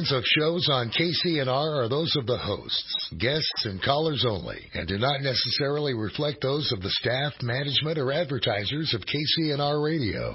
Of shows on KCNR are those of the hosts, guests, and callers only, and do not necessarily reflect those of the staff, management, or advertisers of KCNR Radio.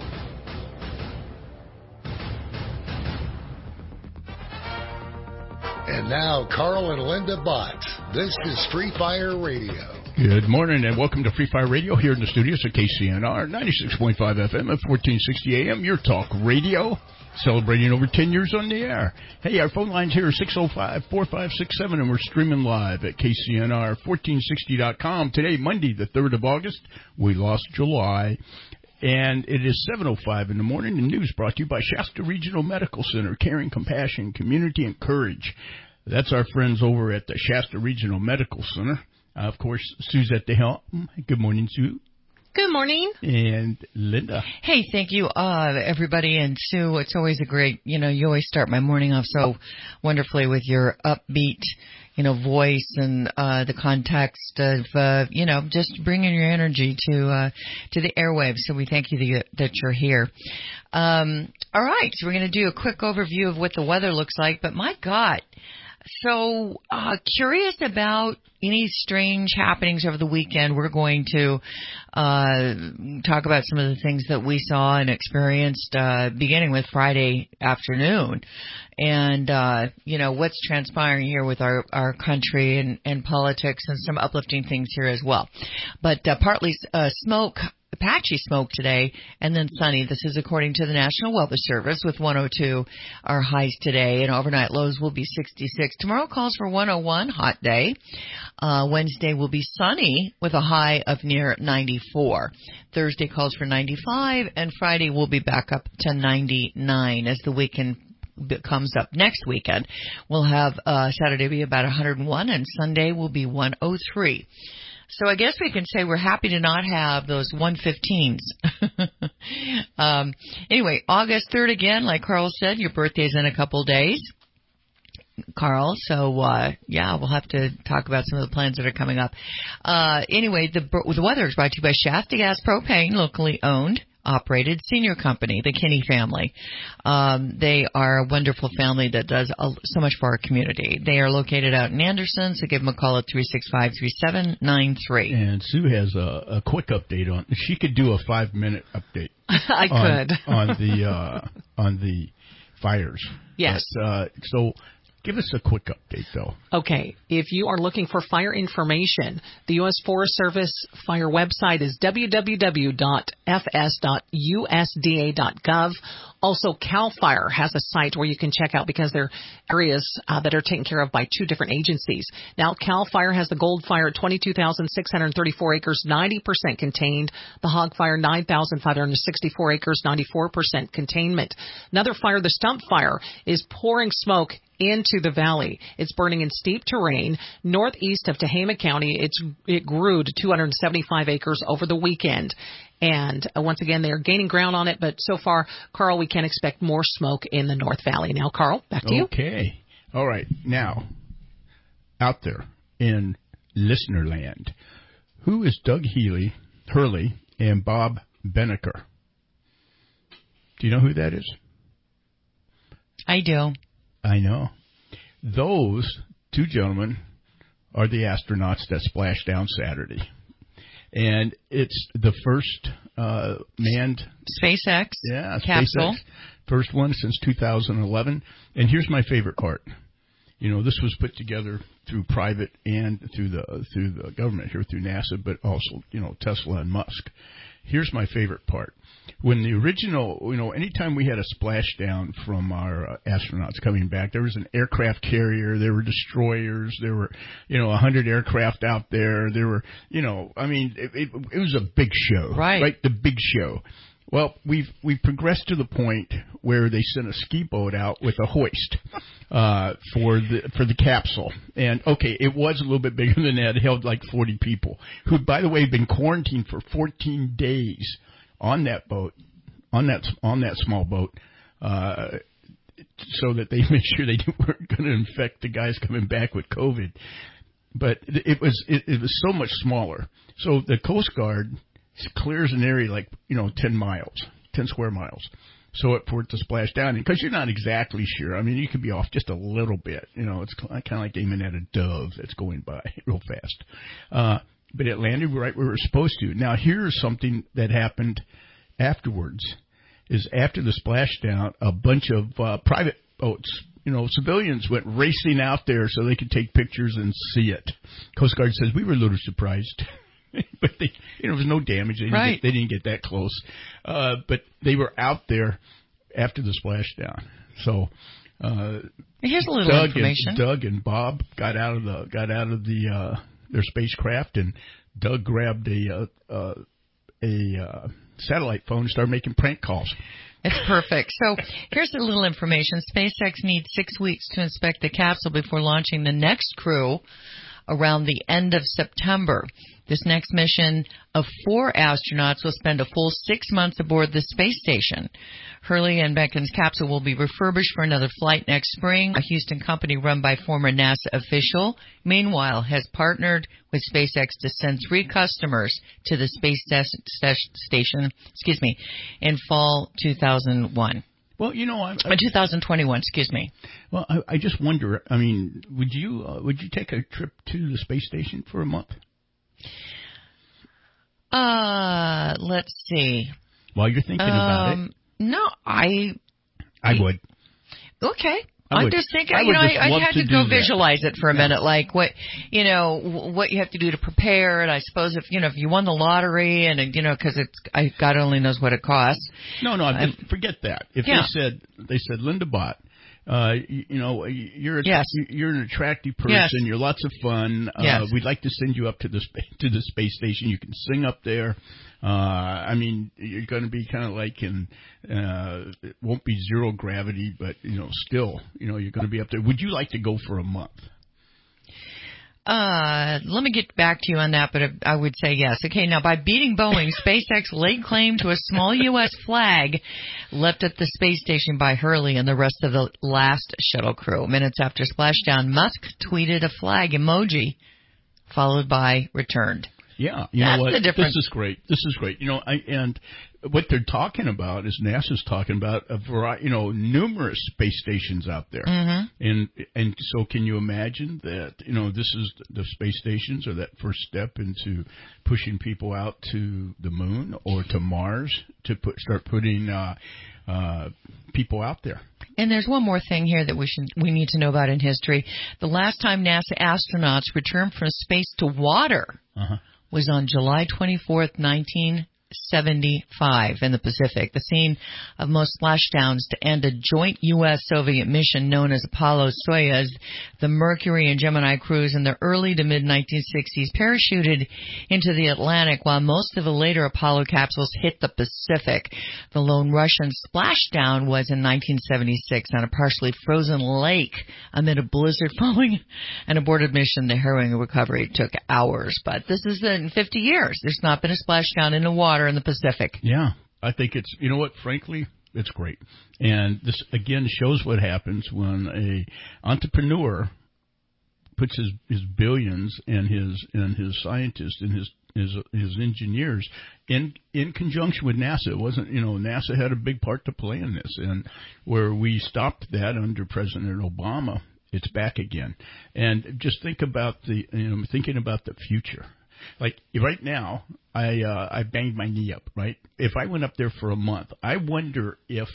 And now, Carl and Linda Bott. This is Free Fire Radio. Good morning and welcome to Free Fire Radio here in the studios at KCNR 96.5 FM at 1460 AM. Your talk radio. Celebrating over 10 years on the air. Hey, our phone line's here are 605-4567, and we're streaming live at KCNR1460.com. Today, Monday, the 3rd of August, we lost July, and it is 7:05 in the morning. The news brought to you by Shasta Regional Medical Center, caring, compassion, community, and courage. That's our friends over at the Shasta Regional Medical Center. Of course, Sue's at the helm. Good morning, Sue. Good morning. And Linda. Hey, thank you, everybody. And Sue, it's always a great, you always start my morning off so wonderfully with your upbeat, voice and the context of, just bringing your energy to the airwaves. So we thank you that you're here. All right, so we're going to do a quick overview of what the weather looks like. But my God, so curious about any strange happenings over the weekend. We're going to talk about some of the things that we saw and experienced beginning with Friday afternoon and, what's transpiring here with our country and politics and some uplifting things here as well. But partly patchy smoke today, and then sunny. This is according to the National Weather Service with 102 our highs today, and overnight lows will be 66. Tomorrow calls for 101, hot day. Wednesday will be sunny with a high of near 94. Thursday calls for 95, and Friday will be back up to 99 as the weekend comes up. Next weekend we'll have Saturday be about 101, and Sunday will be 103. So I guess we can say we're happy to not have those 115s. Anyway, August 3rd again, like Carl said, your birthday's in a couple days, Carl. So, we'll have to talk about some of the plans that are coming up. Anyway, the weather is brought to you by Shasta Gas Propane, locally owned, operated senior company, the Kinney family. They are a wonderful family that does so much for our community. They are located out in Anderson, so give them a call at 365-3793. And Sue has a quick update on. She could do a 5-minute update. I could on the fires. Yes. But, so. Give us a quick update, though. Okay. If you are looking for fire information, the U.S. Forest Service fire website is www.fs.usda.gov. Also, CAL FIRE has a site where you can check out because there are areas that are taken care of by 2 different agencies. Now, CAL FIRE has the Gold Fire at 22,634 acres, 90% contained. The Hog Fire, 9,564 acres, 94% containment. Another fire, the Stump Fire, is pouring smoke into the valley. It's burning in steep terrain northeast of Tehama County. It grew to 275 acres over the weekend. And once again, they are gaining ground on it. But so far, Carl, we can expect more smoke in the North Valley. Now, Carl, back to you. Okay. All right. Now, out there in listener land, who is Doug Hurley and Bob Beneker? Do you know who that is? I do. I know. Those 2 gentlemen are the astronauts that splashed down Saturday. And it's the first manned SpaceX capsule. SpaceX, first one since 2011. And here's my favorite part. This was put together through private and through the government here, through NASA, but also, Tesla and Musk. Here's my favorite part. When the original, anytime we had a splashdown from our astronauts coming back, there was an aircraft carrier, there were destroyers, there were, 100 aircraft out there. There were, it was a big show. Right. The big show. Well, we've progressed to the point where they sent a ski boat out with a hoist for the capsule. And okay, it was a little bit bigger than that. It held like 40 people who, by the way, had been quarantined for 14 days on that boat, on that small boat, so that they made sure they weren't going to infect the guys coming back with COVID. But it was so much smaller. So the Coast Guard clears an area like 10 square miles. for it to splash down. Because you're not exactly sure. I mean, you could be off just a little bit. You know, it's kind of like aiming at a dove that's going by real fast. But it landed right where it was supposed to. Now, here's something that happened afterwards. Is after the splashdown, a bunch of private boats, you know, civilians went racing out there so they could take pictures and see it. Coast Guard says we were a little surprised. But there was no damage. They didn't get that close. But they were out there after the splashdown. So here's a little information. Doug and Bob got out of their spacecraft, and Doug grabbed a satellite phone and started making prank calls. It's perfect. So here's a little information. SpaceX needs 6 weeks to inspect the capsule before launching the next crew around the end of September. This next mission of 4 astronauts will spend a full 6 months aboard the space station. Hurley and Beckon's capsule will be refurbished for another flight next spring. A Houston company run by former NASA official, meanwhile, has partnered with SpaceX to send 3 customers to the space station, in fall 2001. Well, you know, 2021, excuse me. Well, I just wonder. I mean, would you take a trip to the space station for a month? Let's see. While you're thinking about it. No, I would. Okay. I'm just thinking, I had to go visualize it for a minute, like what you have to do to prepare. And I suppose if you won the lottery and, because God only knows what it costs. No, forget that. If they said, Linda Bott, you're an attractive person. Yes. You're lots of fun. Yes. We'd like to send you up to the space station. You can sing up there. I mean, you're going to be kind of like it won't be zero gravity, but still, you're going to be up there. Would you like to go for a month? Let me get back to you on that, but I would say yes. Okay, now by beating Boeing, SpaceX laid claim to a small U.S. flag left at the space station by Hurley and the rest of the last shuttle crew. Minutes after splashdown, Musk tweeted a flag emoji, followed by returned. Yeah, That's know what? The difference. This is great. And what they're talking about is NASA's talking about a variety, numerous space stations out there. Mm-hmm. And so can you imagine that, this is the space stations are that first step into pushing people out to the moon or to Mars to start putting people out there. And there's one more thing here that we need to know about in history. The last time NASA astronauts returned from space to water was on July 24th, 1975 in the Pacific, the scene of most splashdowns to end a joint U.S.-Soviet mission known as Apollo-Soyuz. The Mercury and Gemini crews in the early to mid-1960s parachuted into the Atlantic while most of the later Apollo capsules hit the Pacific. The lone Russian splashdown was in 1976 on a partially frozen lake amid a blizzard following an aborted mission. The harrowing recovery took hours, but this is in 50 years. There's not been a splashdown in the water in the Pacific. Yeah, I think it's, frankly, it's great. And this, again, shows what happens when a entrepreneur puts his billions and his scientists and his engineers in conjunction with NASA. It wasn't, NASA had a big part to play in this. And where we stopped that under President Obama, it's back again. And just think about thinking about the future. Like right now, I banged my knee up, right? If I went up there for a month, I wonder if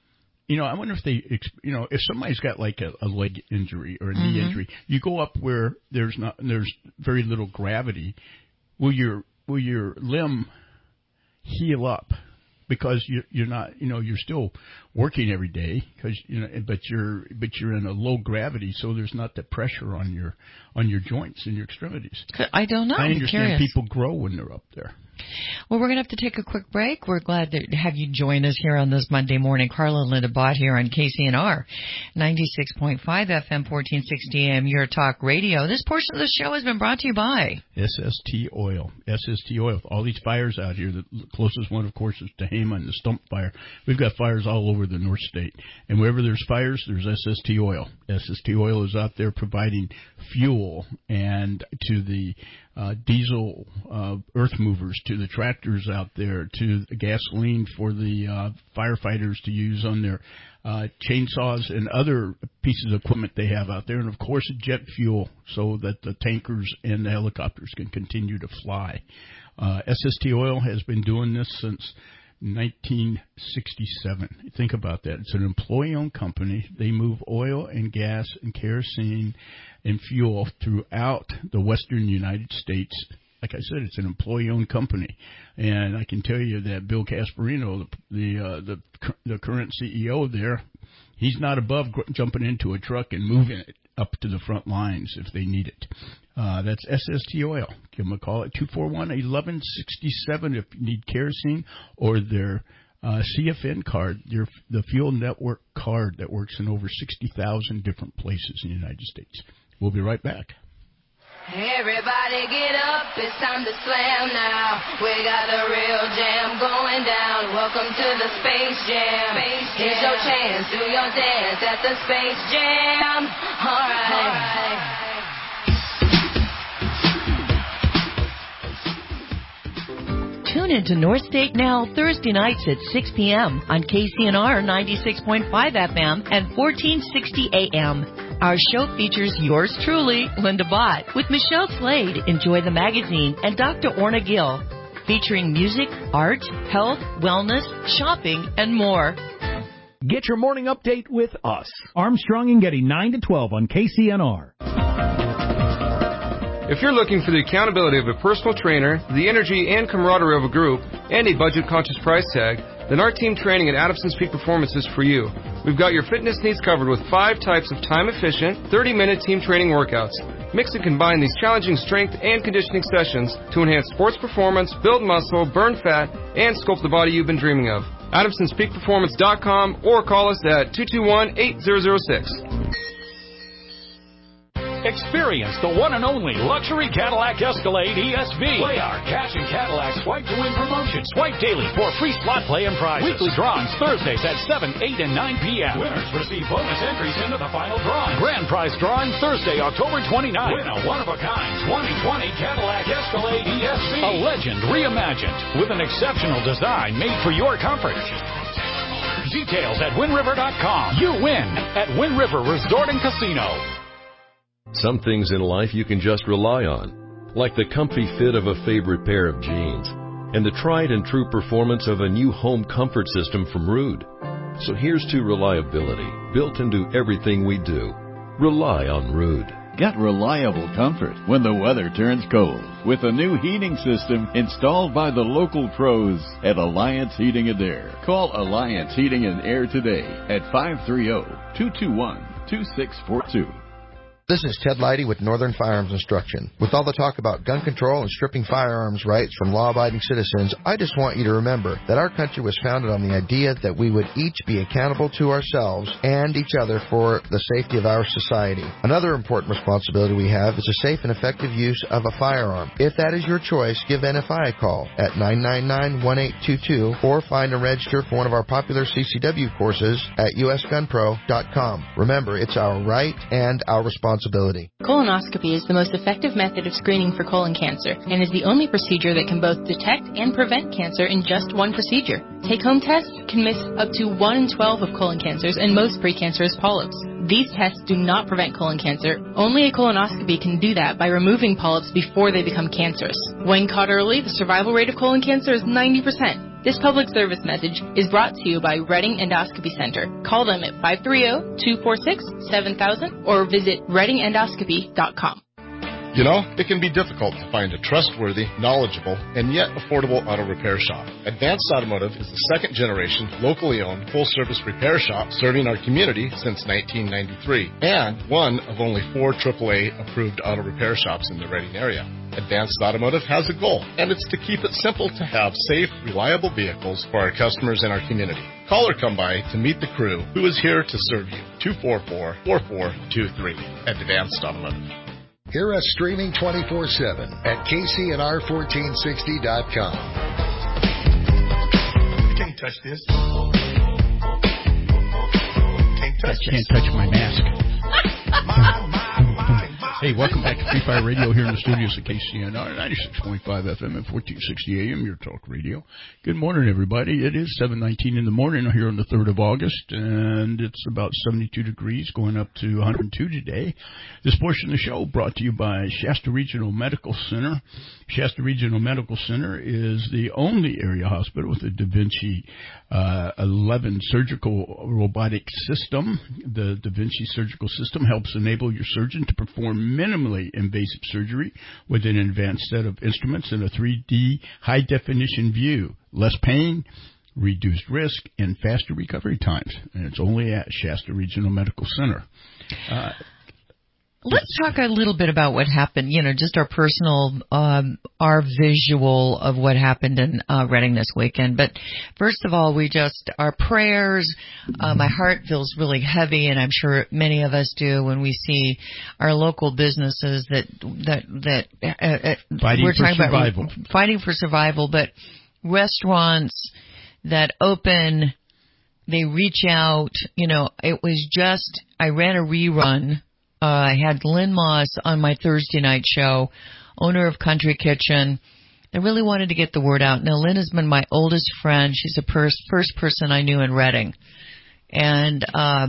if somebody's got like a leg injury or a knee injury, you go up where there's very little gravity. Will your limb heal up? Because you're not, you're still working every day but you're in a low gravity, so there's not the pressure on your joints and your extremities. I don't know. I understand people grow when they're up there. Well, we're going to have to take a quick break. We're glad to have you join us here on this Monday morning. Carla and Linda Bott here on KCNR 96.5 FM 1460 AM Your Talk Radio. This portion of the show has been brought to you by SST Oil. SST Oil. All these fires out here. The closest one, of course, is Tehama and the Stump Fire. We've got fires all over the North State. And wherever there's fires, there's SST Oil. SST Oil is out there providing fuel and to the diesel earth movers to the tractors out there to the gasoline for the firefighters to use on their chainsaws and other pieces of equipment they have out there, and of course jet fuel so that the tankers and the helicopters can continue to fly. SST Oil has been doing this since 1967. Think about that. It's an employee-owned company. They move oil and gas and kerosene and fuel throughout the western United States. Like I said, it's an employee-owned company. And I can tell you that Bill Casparino, the current CEO there, he's not above jumping into a truck and moving it up to the front lines if they need it. That's SST Oil. Give them a call at 241-1167 if you need kerosene or their CFN card, the Fuel Network card that works in over 60,000 different places in the United States. We'll be right back. Everybody get up, it's time to slam now. We got a real jam going down. Welcome to the Space Jam. Here's your chance, do your dance at the Space Jam. All right. Tune into North State Now Thursday nights at 6 p.m. on KCNR 96.5 FM and 1460 AM. Our show features yours truly, Linda Bott, with Michelle Slade, Enjoy the Magazine, and Dr. Orna Gill, featuring music, art, health, wellness, shopping, and more. Get your morning update with us. Armstrong and Getty, 9 to 12 on KCNR. If you're looking for the accountability of a personal trainer, the energy and camaraderie of a group, and a budget-conscious price tag, then our team training at Adamson's Peak Performance is for you. We've got your fitness needs covered with 5 types of time-efficient, 30-minute team training workouts. Mix and combine these challenging strength and conditioning sessions to enhance sports performance, build muscle, burn fat, and sculpt the body you've been dreaming of. AdamsonsPeakPerformance.com or call us at 221-8006. Experience the one and only luxury Cadillac Escalade ESV. Play our Cash and Cadillac Swipe to Win promotion. Swipe daily for free slot play and prizes. Weekly drawings Thursdays at 7, 8, and 9 p.m. Winners receive bonus entries into the final drawing. Grand prize drawing Thursday, October 29th. Win a one-of-a-kind 2020 Cadillac Escalade ESV. A legend reimagined with an exceptional design made for your comfort. Details at WindRiver.com. You win at Wind River Resort and Casino. Some things in life you can just rely on, like the comfy fit of a favorite pair of jeans and the tried and true performance of a new home comfort system from Ruud. So here's to reliability, built into everything we do. Rely on Ruud. Get reliable comfort when the weather turns cold with a new heating system installed by the local pros at Alliance Heating and Air. Call Alliance Heating and Air today at 530-221-2642. This is Ted Leidy with Northern Firearms Instruction. With all the talk about gun control and stripping firearms rights from law-abiding citizens, I just want you to remember that our country was founded on the idea that we would each be accountable to ourselves and each other for the safety of our society. Another important responsibility we have is the safe and effective use of a firearm. If that is your choice, give NFI a call at 999-1822 or find and register for one of our popular CCW courses at usgunpro.com. Remember, it's our right and our responsibility. Colonoscopy is the most effective method of screening for colon cancer and is the only procedure that can both detect and prevent cancer in just one procedure. Take-home tests can miss up to 1 in 12 of colon cancers and most precancerous polyps. These tests do not prevent colon cancer. Only a colonoscopy can do that by removing polyps before they become cancerous. When caught early, the survival rate of colon cancer is 90%. This public service message is brought to you by Reading Endoscopy Center. Call them at 530-246-7000 or visit readingendoscopy.com. You know, it can be difficult to find a trustworthy, knowledgeable, and yet affordable auto repair shop. Advanced Automotive is the second-generation, locally owned, full-service repair shop serving our community since 1993, and one of only 4 AAA-approved auto repair shops in the Reading area. Advanced Automotive has a goal, and it's to keep it simple to have safe, reliable vehicles for our customers and our community. Call or come by to meet the crew who is here to serve you. 244-4423 at Advanced Automotive. Hear us streaming 24/7 at KCNR1460.com. You can't touch this. Can't touch my mask. Hey, welcome back to Free Fire Radio here in the studios at KCNR, 96.5 FM and 1460 AM, your talk radio. Good morning, everybody. It is 7:19 in the morning here on the 3rd of August, and it's about 72 degrees, going up to 102 today. This portion of the show brought to you by Shasta Regional Medical Center. Shasta Regional Medical Center is the only area hospital with a Da Vinci 11 surgical robotic system. The Da Vinci surgical system helps enable your surgeon to perform minimally invasive surgery with an advanced set of instruments and a 3D high-definition view. Less pain, reduced risk, and faster recovery times. And it's only at Shasta Regional Medical Center. Let's talk a little bit about what happened, just our personal, our visual of what happened in Reading this weekend. But first of all, our prayers, my heart feels really heavy, and I'm sure many of us do when we see our local businesses that we're talking about fighting for survival, but restaurants that open, they reach out, it was just, I ran a rerun. I had Lynn Moss on my Thursday night show, owner of Country Kitchen. I really wanted to get the word out. Now, Lynn has been my oldest friend. She's the first person I knew in Reading. And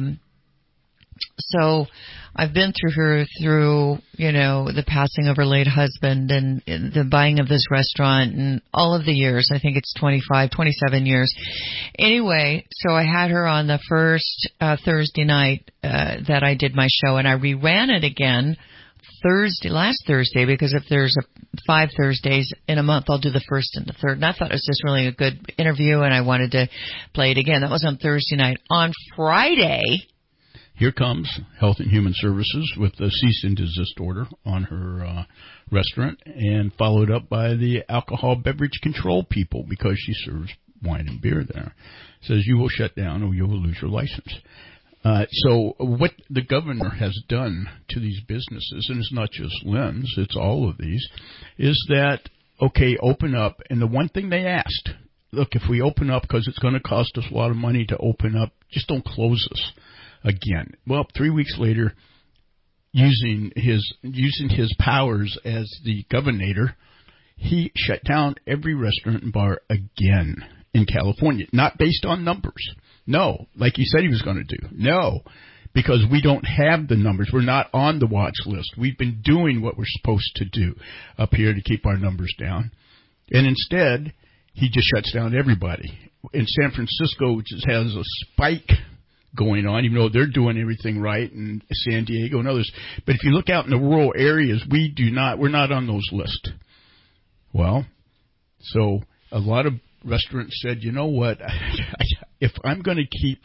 so I've been through her through, the passing of her late husband and the buying of this restaurant and all of the years. I think it's 27 years. Anyway, so I had her on the first Thursday night that I did my show, and I reran it again last Thursday, because if there's 5 Thursdays in a month, I'll do the first and the third. And I thought it was just really a good interview, and I wanted to play it again. That was on Thursday night. On Friday, here comes Health and Human Services with the cease and desist order on her restaurant, and followed up by the alcohol beverage control people, because she serves wine and beer there. Says you will shut down or you will lose your license. So what the governor has done to these businesses, and it's not just Lynn's, it's all of these, is that, okay, open up. And the one thing they asked, look, if we open up, because it's going to cost us a lot of money to open up, just don't close us again. Well, 3 weeks later, using his powers as the governor, he shut down every restaurant and bar again in California, not based on numbers. No, like he said he was going to do. No, because we don't have the numbers. We're not on the watch list. We've been doing what we're supposed to do up here to keep our numbers down. And instead, he just shuts down everybody. In San Francisco, which has a spike going on, even though they're doing everything right, and San Diego and others. But if you look out in the rural areas, we're not on those lists. Well, so a lot of restaurants said, you know what, if I'm going to keep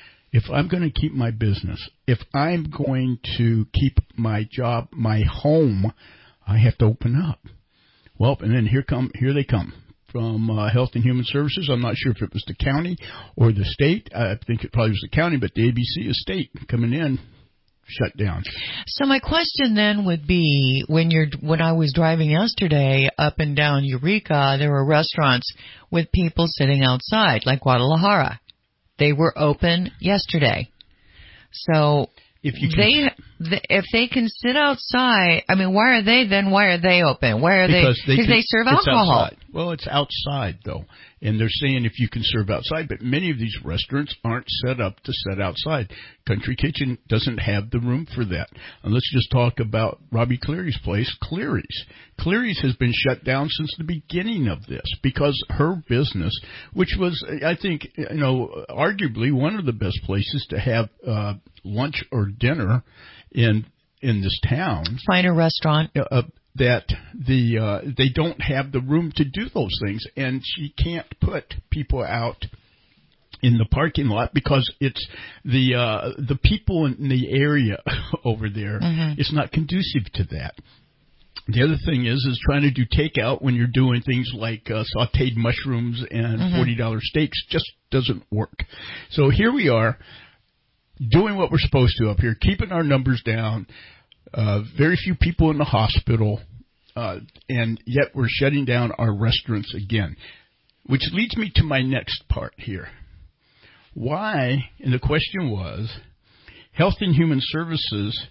my business, if I'm going to keep my job, my home, I have to open up. Well, and then here they come from Health and Human Services. I'm not sure if it was the county or the state. I think it probably was the county, but the ABC is state coming in. Shut down. So my question then would be, when I was driving yesterday up and down Eureka, there were restaurants with people sitting outside, like Guadalajara. They were open yesterday. So if they can sit outside, I mean, why are they open? Why are because they serve alcohol? Outside. Well, it's outside though. And they're saying if you can serve outside, but many of these restaurants aren't set up to set outside. Country Kitchen doesn't have the room for that. And let's just talk about Robbie Cleary's place, Cleary's. Cleary's has been shut down since the beginning of this because her business, which was, I think, arguably one of the best places to have lunch or dinner in this town. Finer restaurant. That they don't have the room to do those things, and she can't put people out in the parking lot because it's the people in the area over there. Mm-hmm. It's not conducive to that. The other thing is trying to do takeout when you're doing things like sautéed mushrooms and $40 steaks just doesn't work. So here we are doing what we're supposed to up here, keeping our numbers down. Very few people in the hospital, and yet we're shutting down our restaurants again, which leads me to my next part here. Why, and the question was, Health and Human Services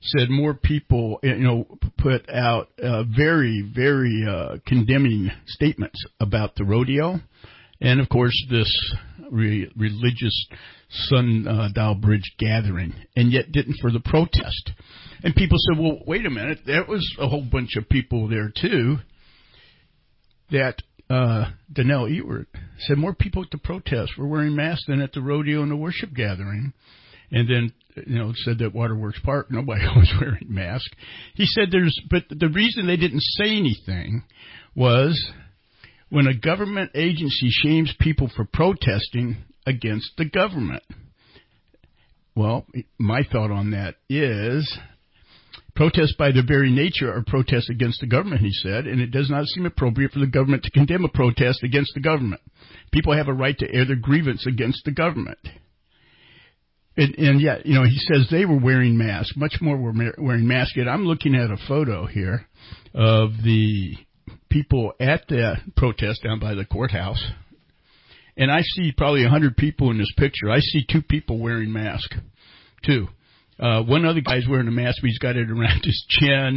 said more people, put out very, very condemning statements about the rodeo. And, of course, this religious Sundial Bridge gathering, and yet didn't for the protest. And people said, well, wait a minute, there was a whole bunch of people there, too, that Donnell Ewert said more people at the protest were wearing masks than at the rodeo and the worship gathering. And then, said that Waterworks Park, nobody was wearing masks. He said but the reason they didn't say anything was when a government agency shames people for protesting against the government. Well, my thought on that is protests by their very nature are protests against the government, he said, and it does not seem appropriate for the government to condemn a protest against the government. People have a right to air their grievance against the government. And yet, he says they were wearing masks, much more were wearing masks. Yet I'm looking at a photo here of the people at the protest down by the courthouse, and I see probably 100 people in this picture. I see 2 people wearing masks, 2. One other guy's wearing a mask, but he's got it around his chin.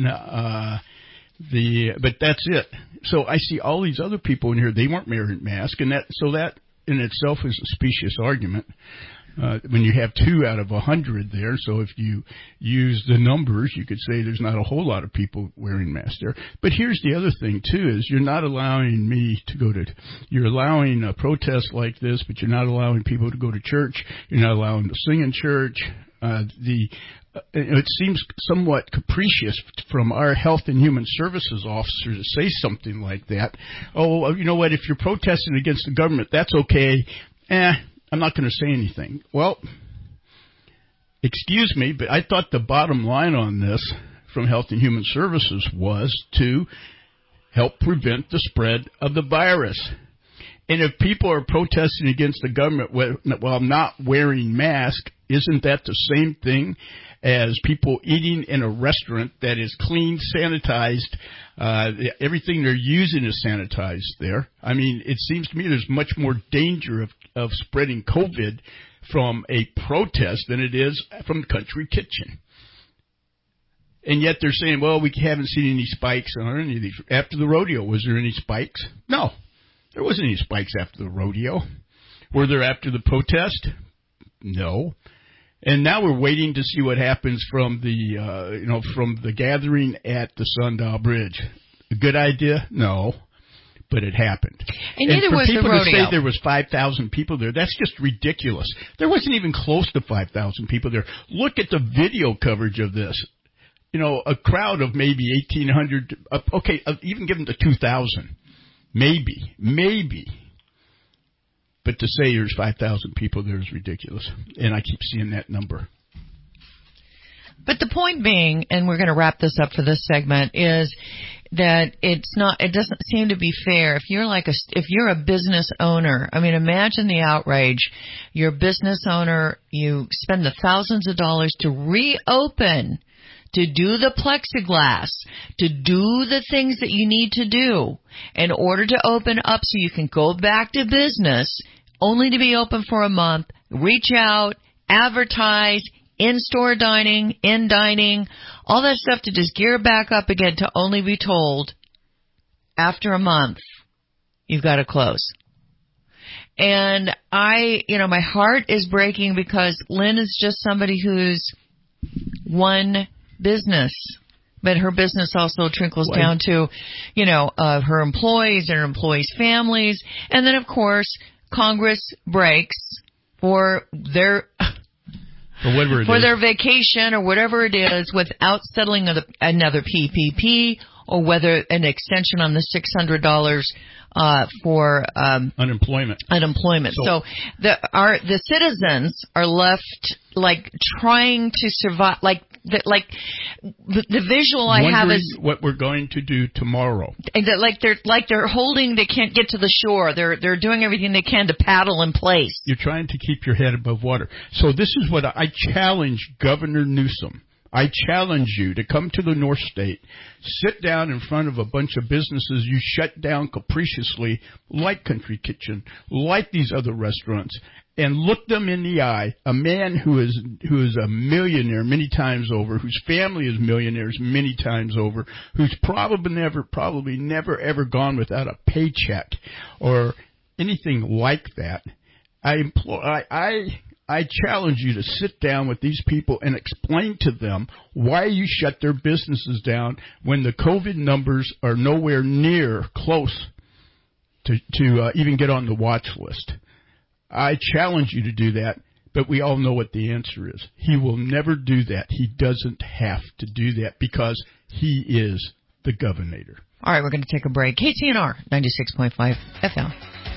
But that's it. So I see all these other people in here. They weren't wearing masks, and that in itself is a specious argument. When you have 2 out of 100 there, so if you use the numbers, you could say there's not a whole lot of people wearing masks there. But here's the other thing, too, is you're not allowing me to go to, you're allowing a protest like this, but you're not allowing people to go to church. You're not allowing them to sing in church. It seems somewhat capricious from our Health and Human Services officer to say something like that. Oh, you know what, if you're protesting against the government, that's okay. I'm not going to say anything. Well, excuse me, but I thought the bottom line on this from Health and Human Services was to help prevent the spread of the virus. And if people are protesting against the government while not wearing masks, isn't that the same thing as people eating in a restaurant that is clean, sanitized? Everything they're using is sanitized there. I mean, it seems to me there's much more danger of spreading COVID from a protest than it is from the country kitchen. And yet they're saying, well, we haven't seen any spikes on any of these. After the rodeo, was there any spikes? No. There wasn't any spikes after the rodeo. Were there after the protest? No. And now we're waiting to see what happens from the gathering at the Sundial Bridge. A good idea? No. But it happened. And neither was the rodeo. For people to say there was 5,000 people there, that's just ridiculous. There wasn't even close to 5,000 people there. Look at the video coverage of this. A crowd of maybe 1,800, even give them to 2,000. Maybe. But to say there's 5,000 people there is ridiculous. And I keep seeing that number. But the point being, and we're going to wrap this up for this segment, is that it doesn't seem to be fair. If you're a business owner, I mean, imagine the outrage. You're a business owner, you spend the thousands of dollars to reopen, to do the plexiglass, to do the things that you need to do in order to open up so you can go back to business, only to be open for a month, reach out, advertise, in-store dining, in-dining, all that stuff to just gear back up again to only be told after a month, you've got to close. And my heart is breaking because Lynn is just somebody who's one business, but her business also trickles down to, her employees and her employees' families. And then, of course, Congress breaks for their vacation or whatever it is without settling another PPP or whether an extension on the $600 for unemployment. So the citizens are left trying to survive, the visual I have is what we're going to do tomorrow. They're holding, they can't get to the shore. They're doing everything they can to paddle in place. You're trying to keep your head above water. So this is what I challenge Governor Newsom. I challenge you to come to the North State, sit down in front of a bunch of businesses you shut down capriciously, like Country Kitchen, like these other restaurants, and look them in the eye, a man who is a millionaire many times over, whose family is millionaires many times over, who's probably never ever gone without a paycheck or anything like that. I challenge you to sit down with these people and explain to them why you shut their businesses down when the COVID numbers are nowhere near close to even get on the watch list. I challenge you to do that, but we all know what the answer is. He will never do that. He doesn't have to do that because he is the governor. All right, we're going to take a break. KCNR 96.5 FM.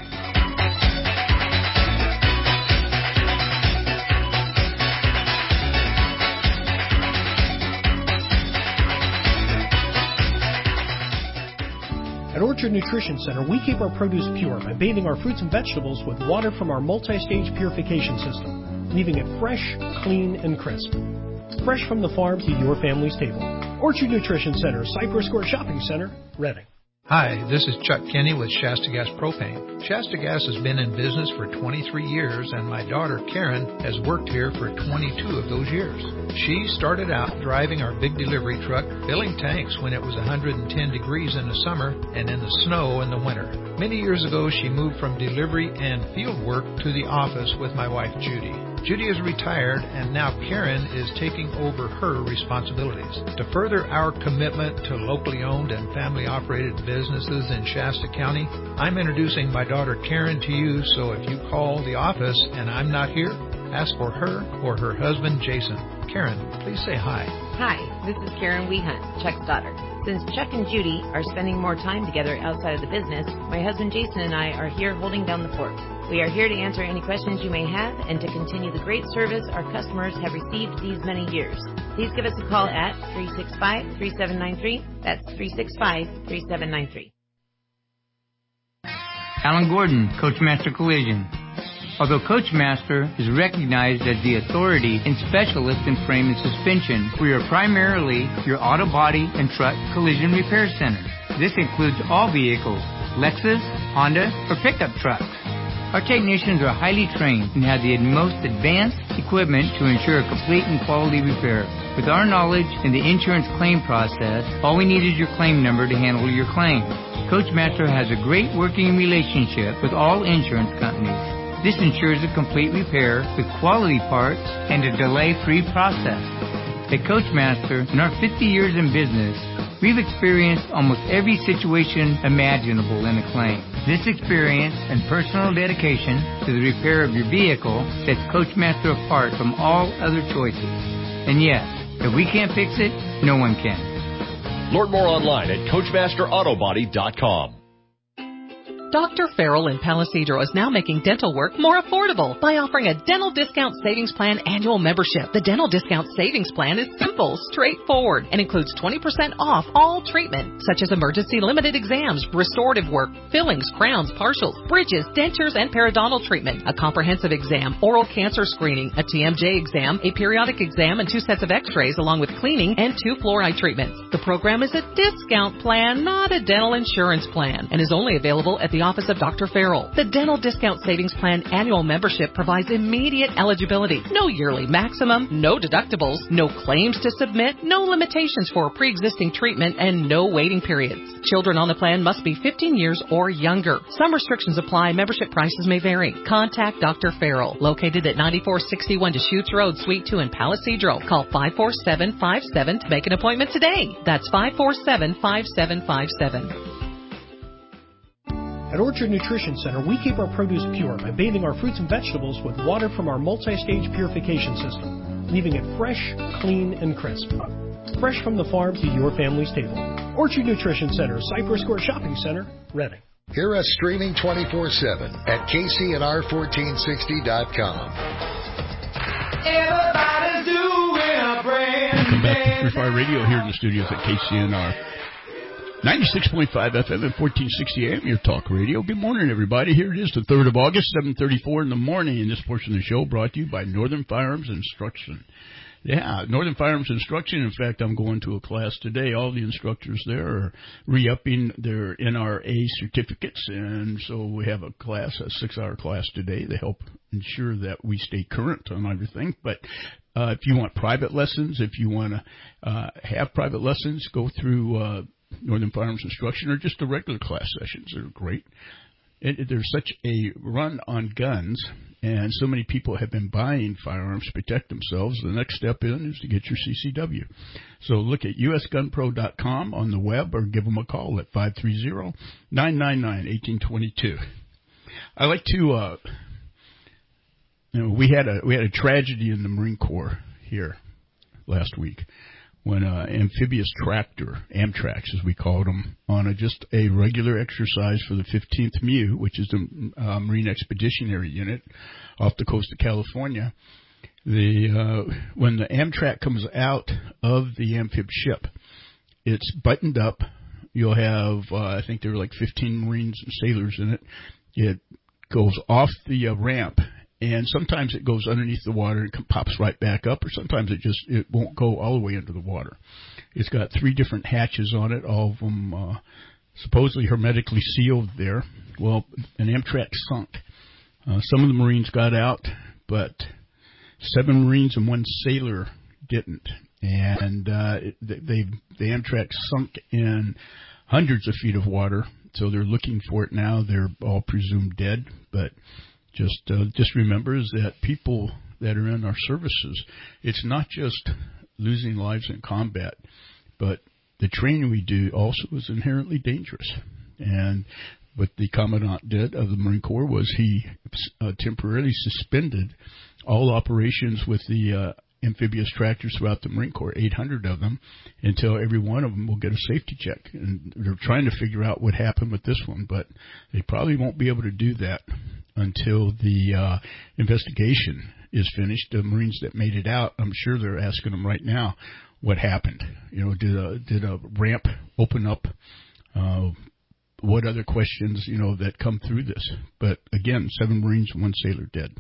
At Orchard Nutrition Center, we keep our produce pure by bathing our fruits and vegetables with water from our multi-stage purification system, leaving it fresh, clean, and crisp. Fresh from the farm to your family's table. Orchard Nutrition Center, Cypress Square Shopping Center, Reading. Hi, this is Chuck Kenny with Shasta Gas Propane. Shasta Gas has been in business for 23 years, and my daughter Karen has worked here for 22 of those years. She started out driving our big delivery truck, filling tanks when it was 110 degrees in the summer and in the snow in the winter. Many years ago, she moved from delivery and field work to the office with my wife Judy. Judy is retired, and now Karen is taking over her responsibilities. To further our commitment to locally owned and family-operated businesses in Shasta County, I'm introducing my daughter Karen to you, so if you call the office and I'm not here, ask for her or her husband Jason. Karen, please say hi. Hi, this is Karen Wehunt, Chuck's daughter. Since Chuck and Judy are spending more time together outside of the business, my husband Jason and I are here holding down the fort. We are here to answer any questions you may have and to continue the great service our customers have received these many years. Please give us a call at 365-3793. That's 365-3793. Alan Gordon, Coachmaster Collision. Although Coachmaster is recognized as the authority and specialist in frame and suspension, we are primarily your auto body and truck collision repair center. This includes all vehicles, Lexus, Honda, or pickup trucks. Our technicians are highly trained and have the most advanced equipment to ensure a complete and quality repair. With our knowledge in the insurance claim process, all we need is your claim number to handle your claim. Coachmaster has a great working relationship with all insurance companies. This ensures a complete repair with quality parts and a delay-free process. At Coachmaster, in our 50 years in business, we've experienced almost every situation imaginable in a claim. This experience and personal dedication to the repair of your vehicle sets Coachmaster apart from all other choices. And yes, if we can't fix it, no one can. Learn more online at CoachmasterAutobody.com. Dr. Farrell in Palisadro is now making dental work more affordable by offering a Dental Discount Savings Plan annual membership. The Dental Discount Savings Plan is simple, straightforward, and includes 20% off all treatment, such as emergency limited exams, restorative work, fillings, crowns, partials, bridges, dentures, and periodontal treatment, a comprehensive exam, oral cancer screening, a TMJ exam, a periodic exam, and 2 sets of x-rays, along with cleaning and 2 fluoride treatments. The program is a discount plan, not a dental insurance plan, and is only available at the office of Dr. Farrell. The Dental Discount Savings Plan annual membership provides immediate eligibility. No yearly maximum, no deductibles, no claims to submit, no limitations for pre-existing treatment, and no waiting periods. Children on the plan must be 15 years or younger. Some restrictions apply. Membership prices may vary. Contact Dr. Farrell, located at 9461 Deschutes Road, Suite 2 in Palisadro. Call 547-57 to make an appointment today. That's 547-5757. At Orchard Nutrition Center, we keep our produce pure by bathing our fruits and vegetables with water from our multi-stage purification system, leaving it fresh, clean, and crisp. Fresh from the farm to your family's table. Orchard Nutrition Center, Cypress Square Shopping Center, Reading. Hear us streaming 24/7 at KCNR1460.com. Everybody's doing a brand Welcome back to Free Fire Radio here in the studios at KCNR. 96.5 FM and 1460 AM, your talk radio. Good morning, everybody. Here it is, the 3rd of August, 7:34 in the morning. And this portion of the show brought to you by Northern Firearms Instruction. Yeah, Northern Firearms Instruction. In fact, I'm going to a class today. All the instructors there are re-upping their NRA certificates, and so we have a class, a 6-hour class today to help ensure that we stay current on everything. But if you want private lessons, if you want to have private lessons, go through Northern Firearms Instruction or just the regular class sessions. They're great. There's such a run on guns, and so many people have been buying firearms to protect themselves. The next step in is to get your CCW. So look at usgunpro.com on the web or give them a call at 530-999-1822. I like to, we had a tragedy in the Marine Corps here last week when amphibious tractor, Amtracs as we called them, on just a regular exercise for the 15th MEU, which is the Marine Expeditionary Unit off the coast of California. When the Amtrac comes out of the amphib ship, it's buttoned up. You'll have, I think there were like 15 Marines and sailors in it. It goes off the ramp. And sometimes it goes underneath the water and pops right back up, or sometimes it won't go all the way into the water. It's got 3 different hatches on it, all of them supposedly hermetically sealed there. Well, an Amtrac sunk. Some of the Marines got out, but 7 Marines and 1 sailor didn't. And the Amtrac sunk in hundreds of feet of water, so they're looking for it now. They're all presumed dead, but just remember is that people that are in our services, it's not just losing lives in combat, but the training we do also is inherently dangerous. And what the Commandant did of the Marine Corps was he temporarily suspended all operations with the amphibious tractors throughout the Marine Corps, 800 of them, until every one of them will get a safety check. And they're trying to figure out what happened with this one, but they probably won't be able to do that until the investigation is finished. The Marines that made it out, I'm sure they're asking them right now what happened. Did a ramp open up? What other questions, that come through this? But again, 7 Marines and 1 sailor dead.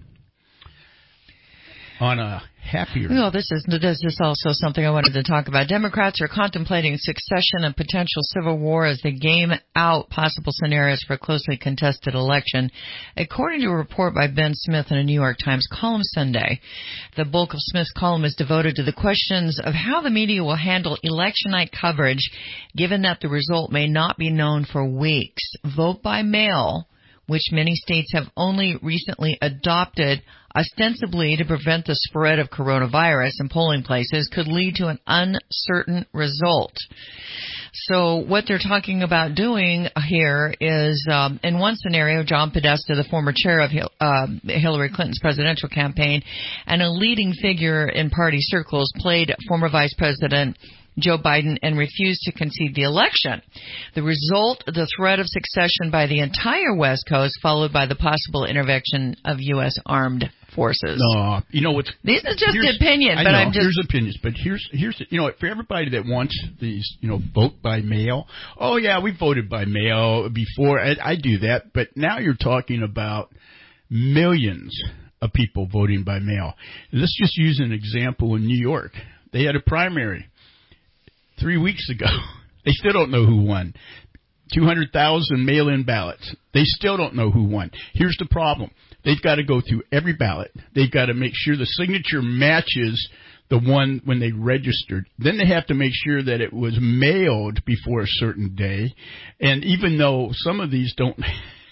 On a happier... Well, this is also something I wanted to talk about. Democrats are contemplating succession and potential civil war as they game out possible scenarios for a closely contested election. According to a report by Ben Smith in a New York Times column Sunday, the bulk of Smith's column is devoted to the questions of how the media will handle election night coverage, given that the result may not be known for weeks. Vote by mail, which many states have only recently adopted ostensibly to prevent the spread of coronavirus in polling places, could lead to an uncertain result. So what they're talking about doing here is, in one scenario, John Podesta, the former chair of Hillary Clinton's presidential campaign and a leading figure in party circles, played former Vice President Joe Biden and refused to concede the election. The result, the threat of succession by the entire West Coast, followed by the possible intervention of U.S. armed forces. No, what's... These are just opinions, but I'm just... Here's opinions, but here's for everybody that wants these, vote by mail. Oh, yeah, we voted by mail before. I do that, but now you're talking about millions of people voting by mail. Let's just use an example in New York. They had a primary 3 weeks ago. They still don't know who won. 200,000 mail-in ballots. They still don't know who won. Here's the problem. They've got to go through every ballot. They've got to make sure the signature matches the one when they registered. Then they have to make sure that it was mailed before a certain day. And even though some of these don't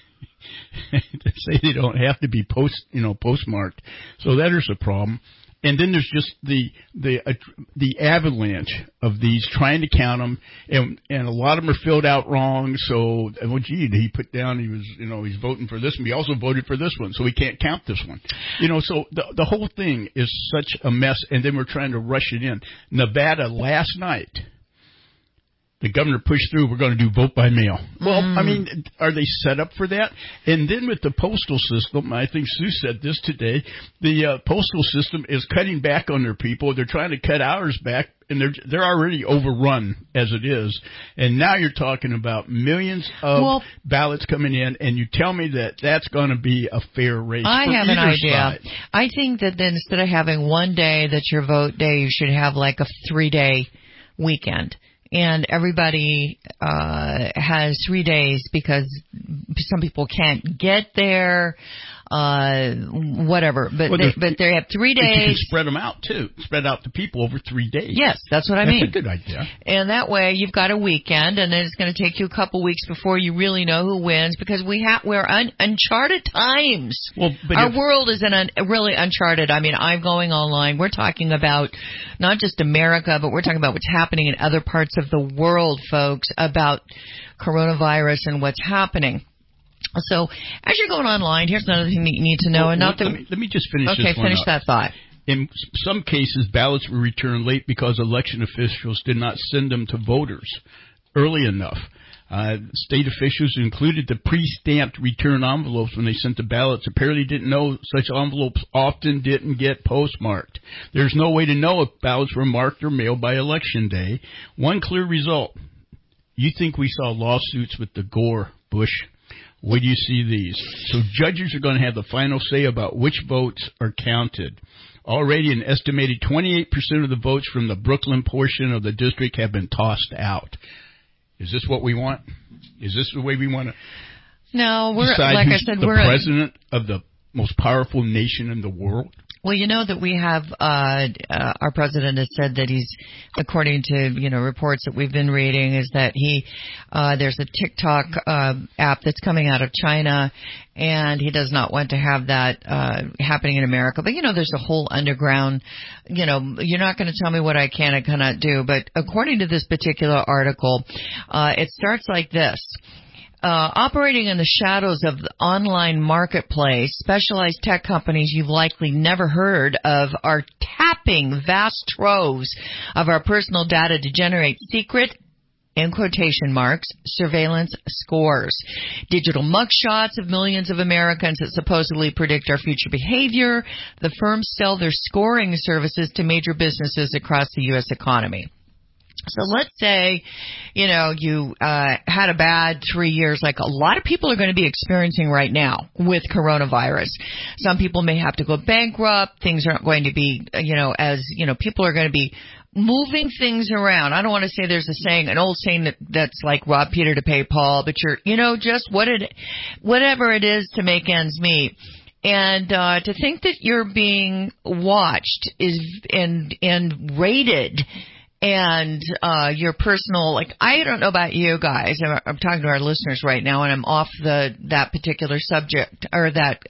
say they don't have to be postmarked, so that is a problem. And then there's just the avalanche of these trying to count them, and a lot of them are filled out wrong. So, he put down he's voting for this one. He also voted for this one, so we can't count this one. So the whole thing is such a mess. And then we're trying to rush it in. Nevada last night the governor pushed through, we're going to do vote by mail. Well, I mean, are they set up for that? And then with the postal system, I think Sue said this today, the postal system is cutting back on their people. They're trying to cut hours back, and they're already overrun as it is. And now you're talking about millions of ballots coming in, and you tell me that that's going to be a fair race. I have an idea. Side. I think that then instead of having one day that's your vote day, you should have like a 3-day weekend. And everybody has 3 days because some people can't get there, whatever. But they have 3 days. You can spread them out too. Spread out the people over 3 days. Yes, that's what I mean. That's a good idea. And that way you've got a weekend, and then it's going to take you a couple weeks before you really know who wins because we're uncharted times. Well, our world is really uncharted. I mean, I'm going online. We're talking about not just America, but we're talking about what's happening in other parts of the world, folks, about coronavirus and what's happening. So, as you're going online, here's another thing that you need to know. Let me just finish this one. Okay, finish that thought. In some cases, ballots were returned late because election officials did not send them to voters early enough. State officials who included the pre-stamped return envelopes when they sent the ballots apparently didn't know such envelopes often didn't get postmarked. There's no way to know if ballots were marked or mailed by Election Day. One clear result. You think we saw lawsuits with the Gore-Bush? Where do you see these? So judges are going to have the final say about which votes are counted. Already an estimated 28% of the votes from the Brooklyn portion of the district have been tossed out. Is this what we want? Is this the way we want to decide like who's I said, the we're president of the most powerful nation in the world? Well, you know that we have our president has said that he's, according to reports that we've been reading, is that there's a TikTok app that's coming out of China, and he does not want to have that happening in America. But there's a whole underground. You're not going to tell me what I can and cannot do. But according to this particular article, it starts like this. Operating in the shadows of the online marketplace, specialized tech companies you've likely never heard of are tapping vast troves of our personal data to generate secret, in quotation marks, surveillance scores. Digital mugshots of millions of Americans that supposedly predict our future behavior. The firms sell their scoring services to major businesses across the U.S. economy. So let's say, you had a bad 3 years like a lot of people are going to be experiencing right now with coronavirus. Some people may have to go bankrupt. Things aren't going to be, people are going to be moving things around. I don't want to say there's an old saying that's like rob Peter to pay Paul, but just whatever it is to make ends meet. And to think that you're being watched and rated. And your personal, I don't know about you guys. I'm talking to our listeners right now, and I'm off that particular subject or that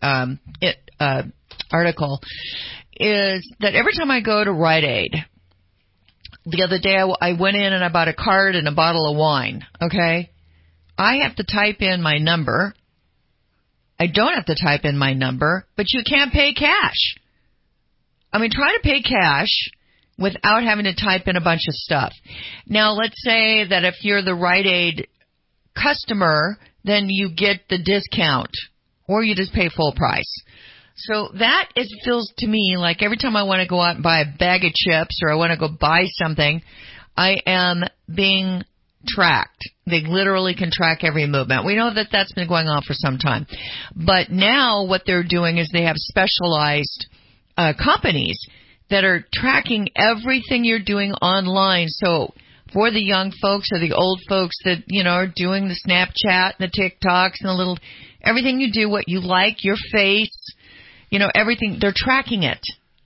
article. Is that every time I go to Rite Aid? The other day I went in and I bought a card and a bottle of wine. Okay, I have to type in my number. I don't have to type in my number, but you can't pay cash. I mean, try to pay cash without having to type in a bunch of stuff. Now, let's say that if you're the Rite Aid customer, then you get the discount, or you just pay full price. So that feels to me like every time I want to go out and buy a bag of chips or I want to go buy something, I am being tracked. They literally can track every movement. We know that that's been going on for some time. But now what they're doing is they have specialized companies that are tracking everything you're doing online. So for the young folks or the old folks that, are doing the Snapchat and the TikToks and everything you do, what you like, your face, everything, they're tracking it.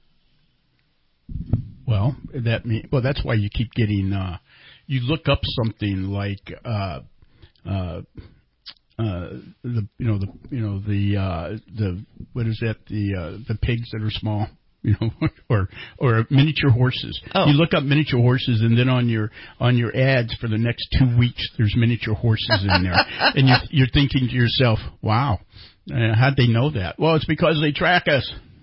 Well, that's why you keep getting, you look up something like, what is that? The pigs that are small. Or miniature horses. Oh. You look up miniature horses, and then on your ads for the next 2 weeks, there's miniature horses in there, and you're thinking to yourself, "Wow, how'd they know that?" Well, it's because they track us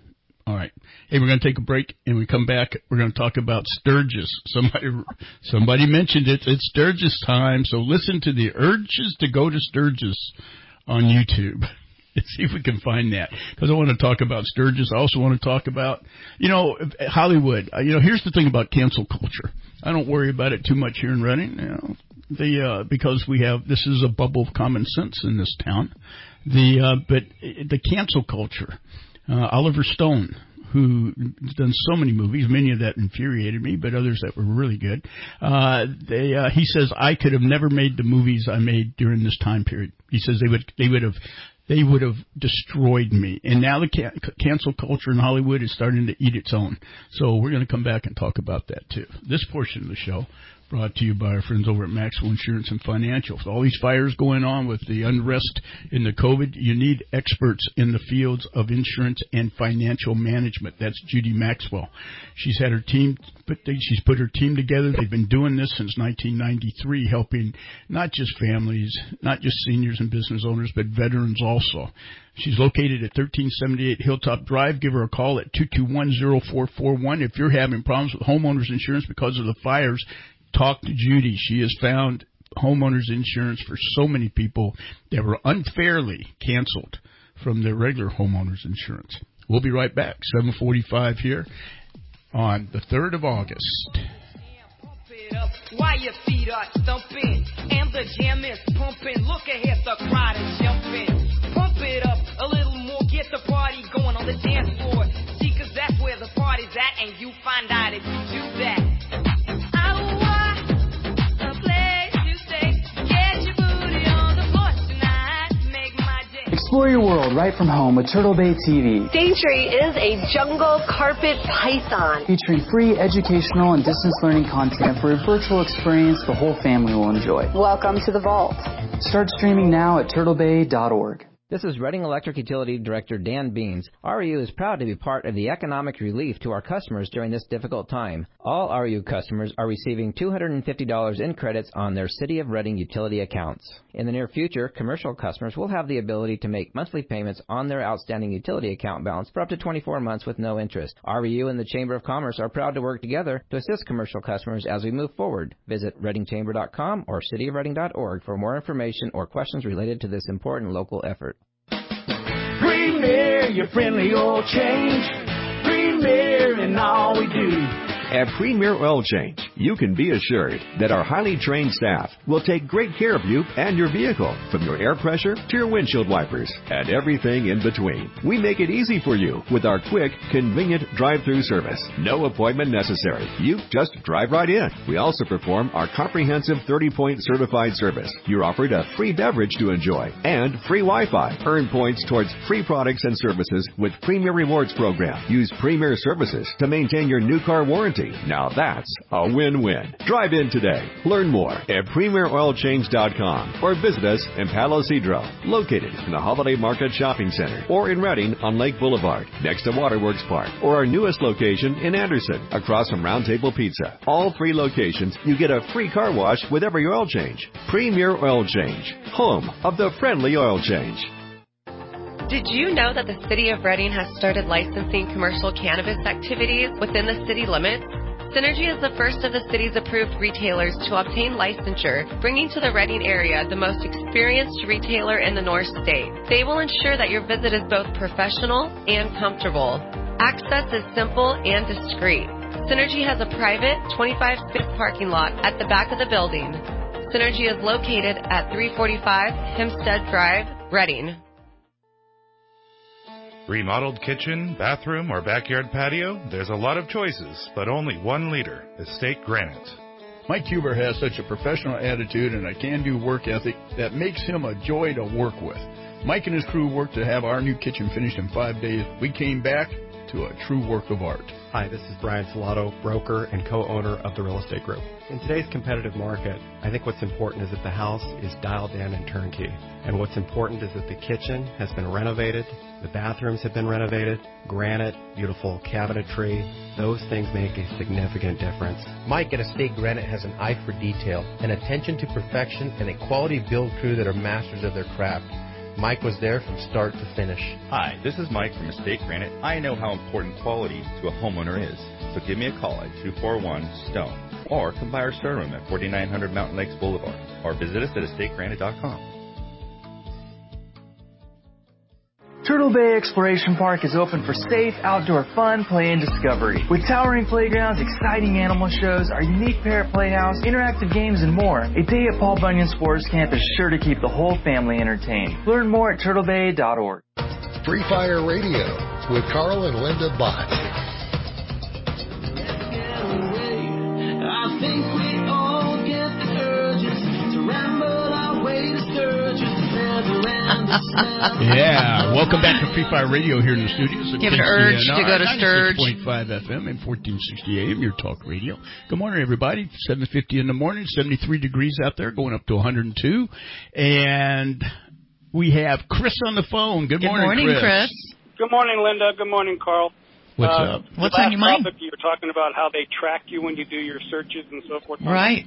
All right. Hey, we're going to take a break, and we come back. We're going to talk about Sturgis. Somebody mentioned it. It's Sturgis time, so listen to the urges to go to Sturgis on YouTube. Let's see if we can find that, because I want to talk about Sturgis. I also want to talk about, Hollywood. Here's the thing about cancel culture. I don't worry about it too much here in Reading, because this is a bubble of common sense in this town. But the cancel culture. Oliver Stone, who's done so many movies, many of that infuriated me, but others that were really good. He says, I could have never made the movies I made during this time period. He says they would have destroyed me. And now the cancel culture in Hollywood is starting to eat its own. So we're going to come back and talk about that too. This portion of the show brought to you by our friends over at Maxwell Insurance and Financial. With all these fires going on with the unrest in the COVID, you need experts in the fields of insurance and financial management. That's Judy Maxwell. She's had her team, she's put her team together. They've been doing this since 1993, helping not just families, not just seniors and business owners, but veterans also. She's located at 1378 Hilltop Drive. Give her a call at 221-0441. If you're having problems with homeowners insurance because of the fires, talk to Judy. She has found homeowners insurance for so many people that were unfairly canceled from their regular homeowners insurance. We'll be right back, 7:45 here on the 3rd of August. While your feet are thumping and the jam is pumping, look ahead, the crowd is jumping. Pump it up a little more, get the party going on the dance floor. See, 'cause that's where the party's at, and you find out if you do that. Explore your world right from home with Turtle Bay TV. Daintree is a jungle carpet python. Featuring free educational and distance learning content for a virtual experience the whole family will enjoy. Welcome to the vault. Start streaming now at turtlebay.org. This is Reading Electric Utility Director Dan Beans. REU is proud to be part of the economic relief to our customers during this difficult time. All REU customers are receiving $250 in credits on their City of Reading utility accounts. In the near future, commercial customers will have the ability to make monthly payments on their outstanding utility account balance for up to 24 months with no interest. REU and the Chamber of Commerce are proud to work together to assist commercial customers as we move forward. Visit readingchamber.com or cityofreading.org for more information or questions related to this important local effort. Premier, your friendly oil change. Premier in all we do. At Premier Oil Change, you can be assured that our highly trained staff will take great care of you and your vehicle, from your air pressure to your windshield wipers and everything in between. We make it easy for you with our quick, convenient drive-through service. No appointment necessary. You just drive right in. We also perform our comprehensive 30-point certified service. You're offered a free beverage to enjoy and free Wi-Fi. Earn points towards free products and services with Premier Rewards program. Use Premier services to maintain your new car warranty. Now that's a win-win. Drive in today. Learn more at PremierOilChange.com or visit us in Palo Cedro, located in the Holiday Market Shopping Center, or in Reading on Lake Boulevard, next to Waterworks Park, or our newest location in Anderson, across from Round Table Pizza. All 3 locations, you get a free car wash with every oil change. Premier Oil Change, home of the friendly oil change. Did you know that the City of Reading has started licensing commercial cannabis activities within the city limits? Synergy is the first of the city's approved retailers to obtain licensure, bringing to the Reading area the most experienced retailer in the North State. They will ensure that your visit is both professional and comfortable. Access is simple and discreet. Synergy has a private 25-space parking lot at the back of the building. Synergy is located at 345 Hempstead Drive, Reading. Remodeled kitchen, bathroom, or backyard patio? There's a lot of choices, but only one leader, Estate Granite. Mike Huber has such a professional attitude and a can-do work ethic that makes him a joy to work with. Mike and his crew worked to have our new kitchen finished in 5 days. We came back to a true work of art. Hi, this is Brian Salato, broker and co-owner of the Real Estate Group. In today's competitive market, I think what's important is that the house is dialed in and turnkey. And what's important is that the kitchen has been renovated, the bathrooms have been renovated, granite, beautiful cabinetry. Those things make a significant difference. Mike at Estate Granite has an eye for detail, an attention to perfection, and a quality build crew that are masters of their craft. Mike was there from start to finish. Hi, this is Mike from Estate Granite. I know how important quality to a homeowner is. So give me a call at 241-STONE or come by our showroom at 4900 Mountain Lakes Boulevard or visit us at estategranite.com. Turtle Bay Exploration Park is open for safe, outdoor fun, play, and discovery. With towering playgrounds, exciting animal shows, our unique parrot playhouse, interactive games, and more, a day at Paul Bunyan Sports Camp is sure to keep the whole family entertained. Learn more at turtlebay.org. Free Fire Radio with Carl and Linda Bott. I think we all get the urges to ramble our way to Sturgis. Yeah, welcome back to Free Fire Radio here in the studios. You have an urge to go to Sturge. 96.5 FM and 1460 AM, your talk radio. Good morning, everybody. 7:50 in the morning, 73 degrees out there, going up to 102. And we have Chris on the phone. Good morning, Chris. Good morning, Linda. Good morning, Carl. What's up? What's on your mind? You were talking about how they track you when you do your searches and so forth. Right.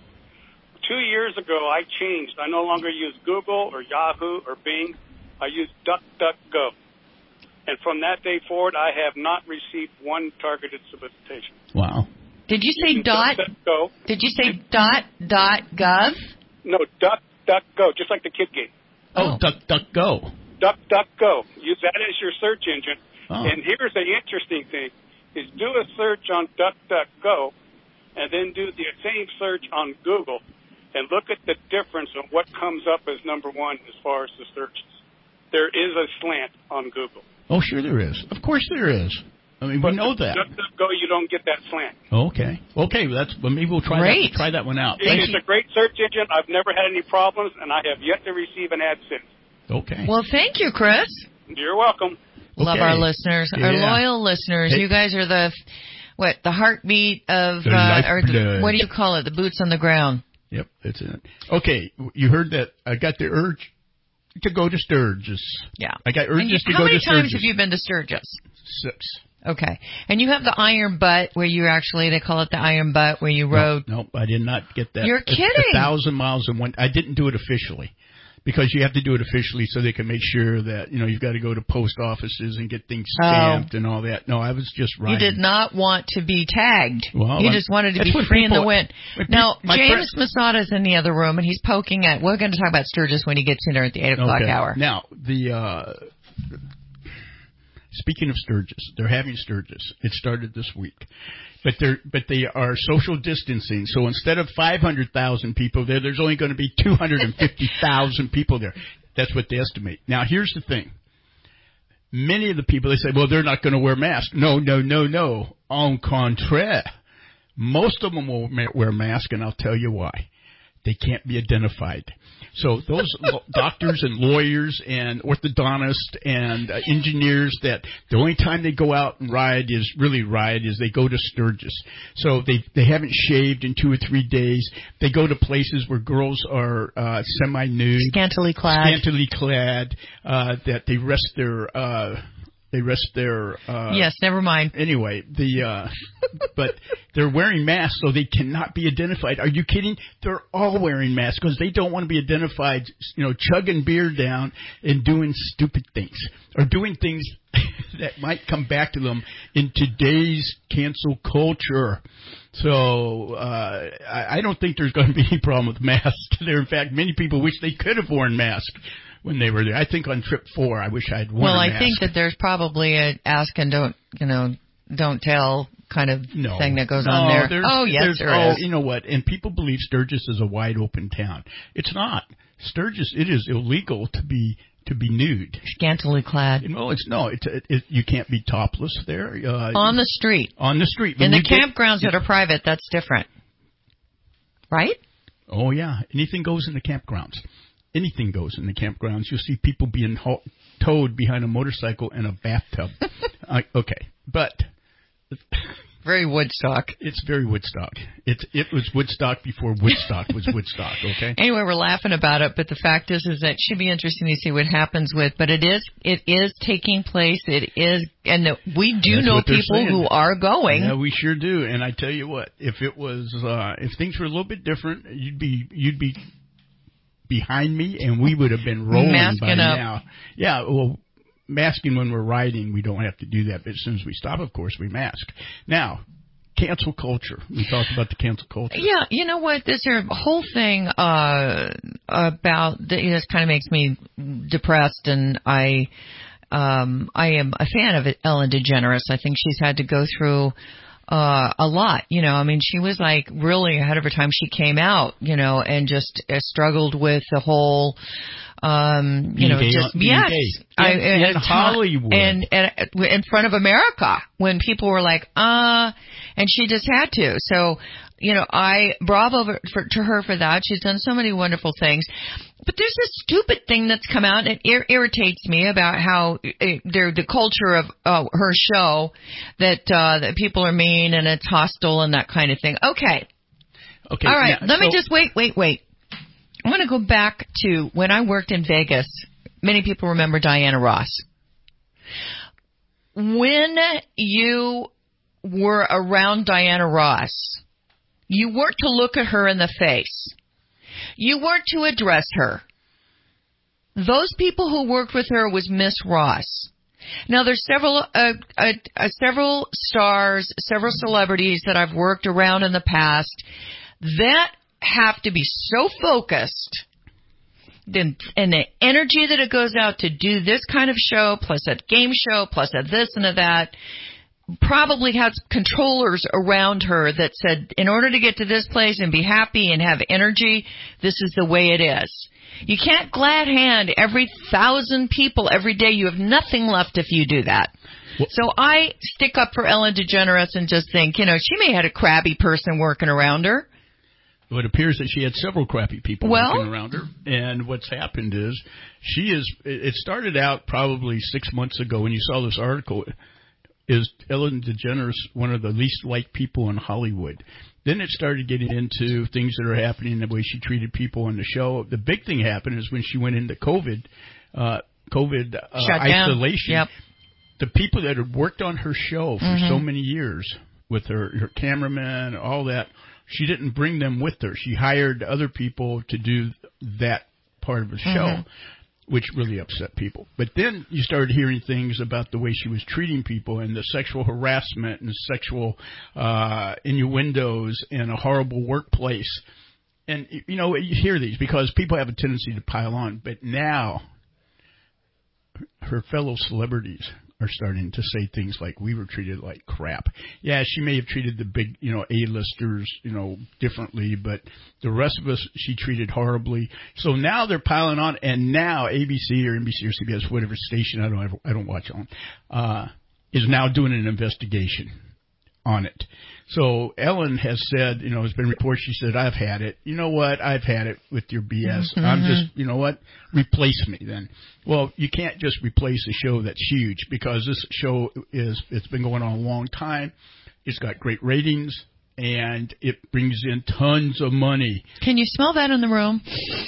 2 years ago, I changed. I no longer use Google or Yahoo or Bing. I use DuckDuckGo. And from that day forward, I have not received one targeted solicitation. Wow. Did you say dot? Go. Did you say .gov? No, DuckDuckGo, just like the kid game. Oh, DuckDuckGo. DuckDuckGo. Use that as your search engine. Oh. And here's the interesting thing, is do a search on DuckDuckGo and then do the same search on Google and look at the difference of what comes up as number one as far as the searches. There is a slant on Google. Oh, sure there is. Of course there is. I mean, we know that. DuckDuckGo, you don't get that slant. Okay. Well, maybe we'll try that one out. It's a great search engine. I've never had any problems, and I have yet to receive an ad since. Okay. Well, thank you, Chris. You're welcome. Love our listeners, our loyal listeners. Hey. You guys are the heartbeat of, what do you call it? The boots on the ground. Yep, that's it. Okay, you heard that I got the urge to go to Sturgis. Yeah. I got urges to go to Sturgis. How many times have you been to Sturgis? 6. Okay. And you have the iron butt where you they call it the iron butt where you rode. No, I did not get that. You're kidding. 1,000 miles in one. I didn't do it officially. Because you have to do it officially so they can make sure that, you've got to go to post offices and get things stamped and all that. No, I was just riding. You did not want to be tagged. Well, you just wanted to be free in the wind. Now, James Masada's in the other room, and he's poking at, we're going to talk about Sturgis when he gets in there at the 8 o'clock hour. Now, speaking of Sturgis, they're having Sturgis. It started this week. But they are social distancing. So instead of 500,000 people there, there's only going to be 250,000 people there. That's what they estimate. Now, here's the thing. Many of the people, they say, well, they're not going to wear masks. No. En contraire. Most of them will wear masks, and I'll tell you why. They can't be identified. So those doctors and lawyers and orthodontists and engineers, that the only time they go out and ride is they go to Sturgis. So they haven't shaved in 2 or 3 days. They go to places where girls are semi-nude, scantily clad, that they rest their. Yes, never mind. Anyway, but they're wearing masks, so they cannot be identified. Are you kidding? They're all wearing masks because they don't want to be identified, chugging beer down and doing stupid things or doing things that might come back to them in today's cancel culture. So I don't think there's going to be any problem with masks there. In fact, many people wish they could have worn masks when they were there. I think on trip 4, I wish I'd worn a mask. Well, I think that there's probably a ask and don't tell kind of thing that goes on there. There is. You know what? And people believe Sturgis is a wide open town. It's not. Sturgis, it is illegal to be nude, scantily clad. You can't be topless there. On the street. On the street. In the campgrounds that are private, that's different, right? Oh yeah, anything goes in the campgrounds. Anything goes in the campgrounds. You'll see people being towed behind a motorcycle in a bathtub. Okay, but very Woodstock. It's very Woodstock. It was Woodstock before Woodstock was Woodstock. Okay. Anyway, we're laughing about it, but the fact is that it should be interesting to see what happens with. But it is taking place. It is, and we do know people who are going. Yeah, we sure do. And I tell you what, if it was, if things were a little bit different, you'd be behind me, and we would have been rolling by up. now. Yeah, well, masking when we're riding, we don't have to do that. But as soon as we stop, of course, we mask. Now, cancel culture. We talked about the cancel culture. Yeah, you know what? This whole thing about this kind of makes me depressed, and I am a fan of Ellen DeGeneres. I think she's had to go through a lot. I mean, she was like really ahead of her time. She came out, and just struggled with the whole. In Hollywood and in front of America when people were like, and she just had to. So, bravo to her for that. She's done so many wonderful things. But there's this stupid thing that's come out and it irritates me about how the culture of her show that people are mean and it's hostile and that kind of thing. Okay. All right. Let me just wait. I'm going to go back to when I worked in Vegas. Many people remember Diana Ross. When you were around Diana Ross, you weren't to look at her in the face. You weren't to address her. Those people who worked with her was Miss Ross. Now, there's several stars, several celebrities that I've worked around in the past that have to be so focused, and the energy that it goes out to do this kind of show, plus a game show, plus a this and a that, probably had controllers around her that said, in order to get to this place and be happy and have energy, this is the way it is. You can't glad hand every 1,000 people every day. You have nothing left if you do that. So I stick up for Ellen DeGeneres and just think, she may have had a crabby person working around her. Well, it appears that she had several crappy people working around her. And what's happened is it started out probably 6 months ago when you saw this article. Is Ellen DeGeneres one of the least liked people in Hollywood? Then it started getting into things that are happening, the way she treated people on the show. The big thing happened is when she went into COVID isolation. Yep. The people that had worked on her show for so many years with her cameraman, all that, she didn't bring them with her. She hired other people to do that part of the show, which really upset people. But then you started hearing things about the way she was treating people and the sexual harassment and sexual innuendos and a horrible workplace. And, you hear these because people have a tendency to pile on. But now her fellow celebrities are starting to say things like, we were treated like crap. Yeah, she may have treated the big, A-listers, differently, but the rest of us, she treated horribly. So now they're piling on, and now ABC or NBC or CBS, whatever station, I don't watch on, is now doing an investigation on it. So Ellen has said, it's been reported, she said, I've had it. You know what? I've had it with your BS. I'm just, replace me then. Well, you can't just replace a show that's huge because this show it's been going on a long time. It's got great ratings and it brings in tons of money. Can you smell that in the room?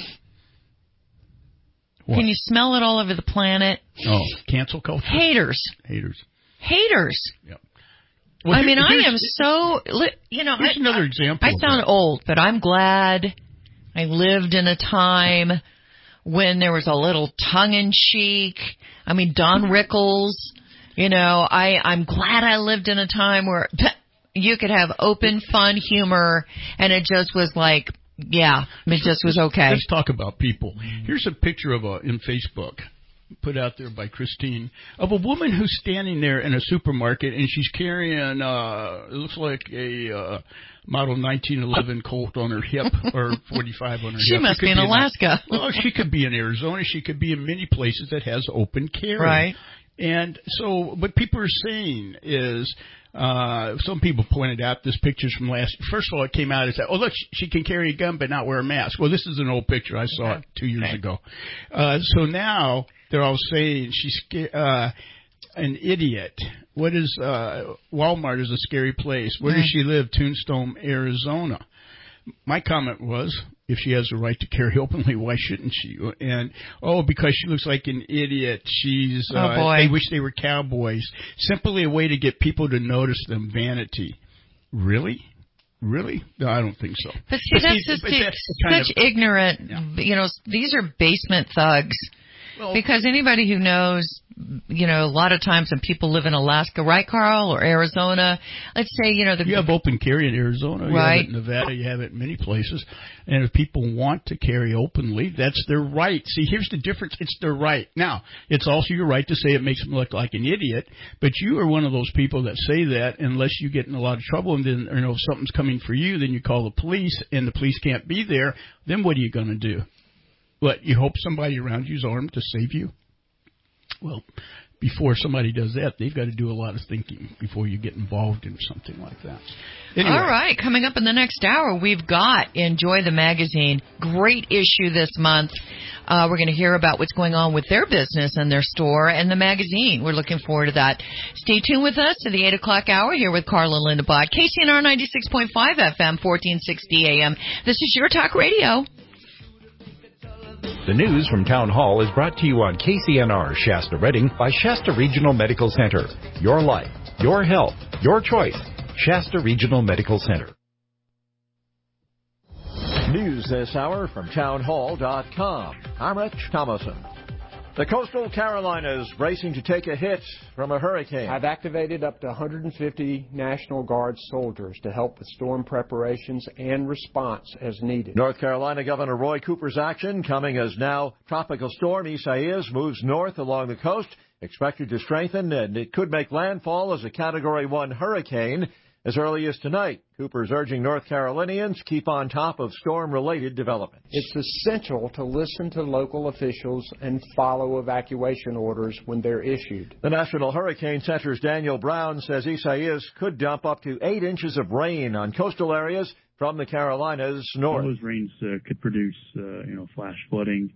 What? Can you smell it all over the planet? Oh, cancel culture? Haters. Yep. Well, I am so, here's another example. I sound old, but I'm glad I lived in a time when there was a little tongue-in-cheek. Don Rickles, I'm glad I lived in a time where you could have open, fun humor, and it just was like, it just was okay. Let's talk about people. Here's a picture of in Facebook, put out there by Christine, of a woman who's standing there in a supermarket and she's carrying it looks like a model 1911 Colt on her hip or 45 on her hip. She must be in Alaska. Well, she could be in Arizona. She could be in many places that has open carry. Right. And so what people are saying is some people pointed out this picture's from first of all, it came out as, look, she can carry a gun but not wear a mask. Well, this is an old picture. I saw it 2 years ago. So now they're all saying she's an idiot. What is Walmart is a scary place. Where does she live? Tombstone, Arizona. My comment was, if she has the right to carry openly, why shouldn't she? And, because she looks like an idiot. She's, they wish they were cowboys. Simply a way to get people to notice them. Vanity. Really? Really? No, I don't think so. But see, that's just such ignorant, these are basement thugs. Well, because anybody who knows, a lot of times when people live in Alaska, right, Carl, or Arizona, let's say, you have open carry in Arizona, you right? have it in Nevada, you have it in many places. And if people want to carry openly, that's their right. See, here's the difference. It's their right. Now, it's also your right to say it makes them look like an idiot, but you are one of those people that say that unless you get in a lot of trouble and then, if something's coming for you, then you call the police and the police can't be there, then what are you going to do? What, you hope somebody around you is armed to save you? Well, before somebody does that, they've got to do a lot of thinking before you get involved in something like that. Anyway. All right, coming up in the next hour, we've got Enjoy the Magazine. Great issue this month. We're going to hear about what's going on with their business and their store and the magazine. We're looking forward to that. Stay tuned with us to the 8 o'clock hour here with Carl and Linda Bott. KCNR 96.5 FM, 1460 AM. This is Your Talk Radio. The news from Town Hall is brought to you on KCNR Shasta Redding by Shasta Regional Medical Center. Your life, your health, your choice. Shasta Regional Medical Center. News this hour from townhall.com. I'm Rich Thomason. The coastal Carolinas bracing to take a hit from a hurricane. I've activated up to 150 National Guard soldiers to help with storm preparations and response as needed. North Carolina Governor Roy Cooper's action coming as now Tropical Storm Isaias moves north along the coast, expected to strengthen, and it could make landfall as a Category 1 hurricane as early as tonight. Cooper's urging North Carolinians keep on top of storm-related developments. It's essential to listen to local officials and follow evacuation orders when they're issued. The National Hurricane Center's Daniel Brown says Isaias could dump up to 8 inches of rain on coastal areas from the Carolinas north. Those rains could produce, flash flooding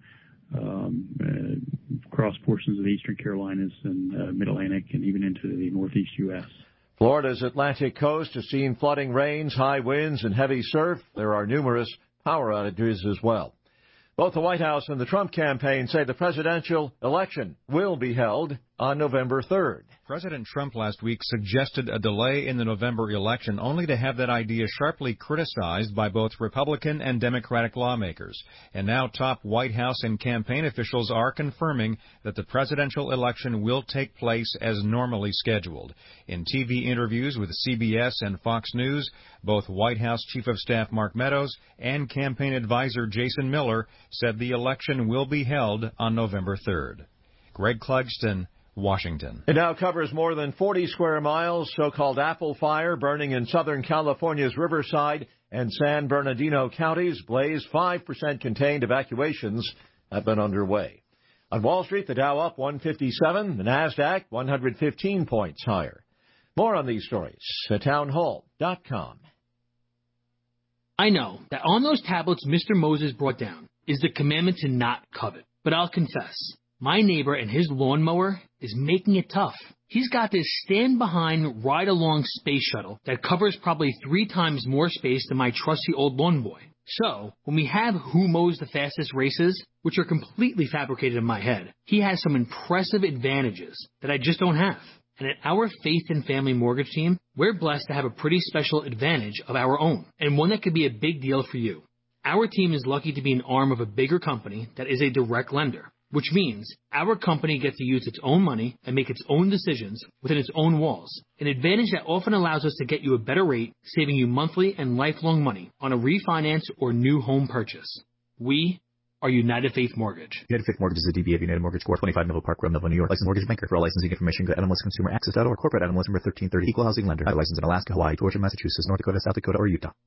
across portions of the eastern Carolinas and mid-Atlantic and even into the northeast U.S. Florida's Atlantic coast has seen flooding rains, high winds, and heavy surf. There are numerous power outages as well. Both the White House and the Trump campaign say the presidential election will be held on November 3rd. President Trump last week suggested a delay in the November election, only to have that idea sharply criticized by both Republican and Democratic lawmakers. And now top White House and campaign officials are confirming that the presidential election will take place as normally scheduled. In TV interviews with CBS and Fox News, both White House Chief of Staff Mark Meadows and campaign advisor Jason Miller said the election will be held on November 3rd. Greg Clugston, Washington. It now covers more than 40 square miles. So-called apple fire burning in Southern California's Riverside and San Bernardino counties. Blaze 5% contained. Evacuations have been underway. On Wall Street, the Dow up 157, the NASDAQ 115 points higher. More on these stories at townhall.com. I know that on those tablets Mr. Moses brought down is the commandment to not covet. But I'll confess, my neighbor and his lawnmower is making it tough. He's got this stand-behind, ride-along space shuttle that covers probably 3 times more space than my trusty old lawn boy. So, when we have who mows the fastest races, which are completely fabricated in my head, he has some impressive advantages that I just don't have. And at our Faith and Family Mortgage team, we're blessed to have a pretty special advantage of our own, and one that could be a big deal for you. Our team is lucky to be an arm of a bigger company that is a direct lender, which means our company gets to use its own money and make its own decisions within its own walls, an advantage that often allows us to get you a better rate, saving you monthly and lifelong money on a refinance or new home purchase. We are United Faith Mortgage. United Faith Mortgage is a DBA of United Mortgage Corp. 25 Melville Park Road, Melville, New York. Licensed mortgage banker. For all licensing information, go to NMLSconsumeraccess.org. Corporate NMLS number 1330. Equal housing lender. Not licensed in Alaska, Hawaii, Georgia, Massachusetts, North Dakota, South Dakota, or Utah.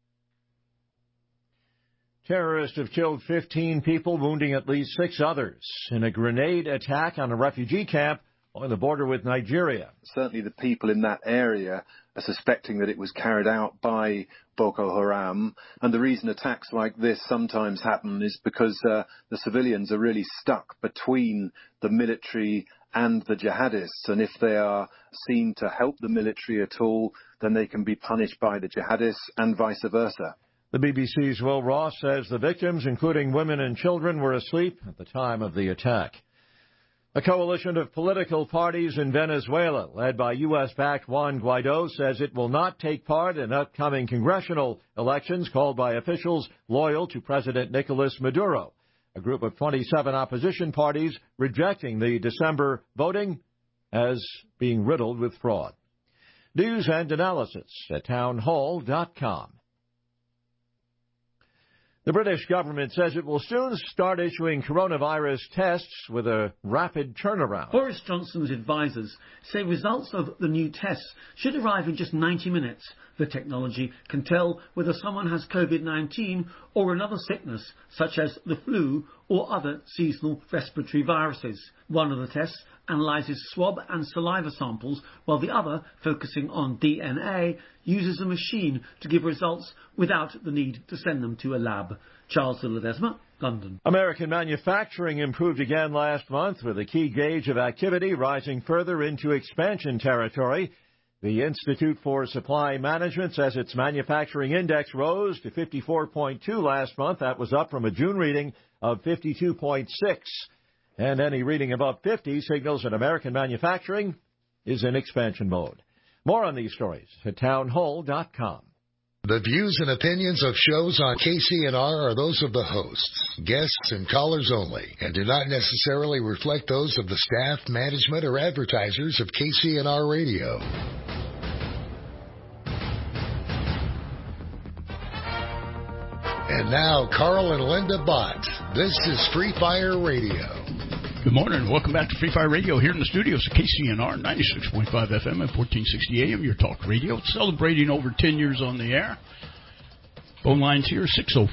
Terrorists have killed 15 people, wounding at least 6 others in a grenade attack on a refugee camp on the border with Nigeria. Certainly the people in that area are suspecting that it was carried out by Boko Haram. And the reason attacks like this sometimes happen is because the civilians are really stuck between the military and the jihadists. And if they are seen to help the military at all, then they can be punished by the jihadists and vice versa. The BBC's Will Ross says the victims, including women and children, were asleep at the time of the attack. A coalition of political parties in Venezuela, led by U.S.-backed Juan Guaido, says it will not take part in upcoming congressional elections called by officials loyal to President Nicolas Maduro. A group of 27 opposition parties rejecting the December voting as being riddled with fraud. News and analysis at townhall.com. The British government says it will soon start issuing coronavirus tests with a rapid turnaround. Boris Johnson's advisers say results of the new tests should arrive in just 90 minutes. The technology can tell whether someone has COVID-19 or another sickness, such as the flu or other seasonal respiratory viruses. One of the tests analyzes swab and saliva samples, while the other, focusing on DNA, uses a machine to give results without the need to send them to a lab. Charles de Ledesma, London. American manufacturing improved again last month, with the key gauge of activity rising further into expansion territory. The Institute for Supply Management says its manufacturing index rose to 54.2 last month. That was up from a June reading of 52.6. And any reading above 50 signals that American manufacturing is in expansion mode. More on these stories at townhall.com. The views and opinions of shows on KCNR are those of the hosts, guests, and callers only, and do not necessarily reflect those of the staff, management, or advertisers of KCNR Radio. And now, Carl and Linda Bott. This is Free Fire Radio. Good morning. Welcome back to Free Fire Radio here in the studios of KCNR 96.5 FM and 1460 AM, your talk radio. Celebrating over 10 years on the air. Phone lines here,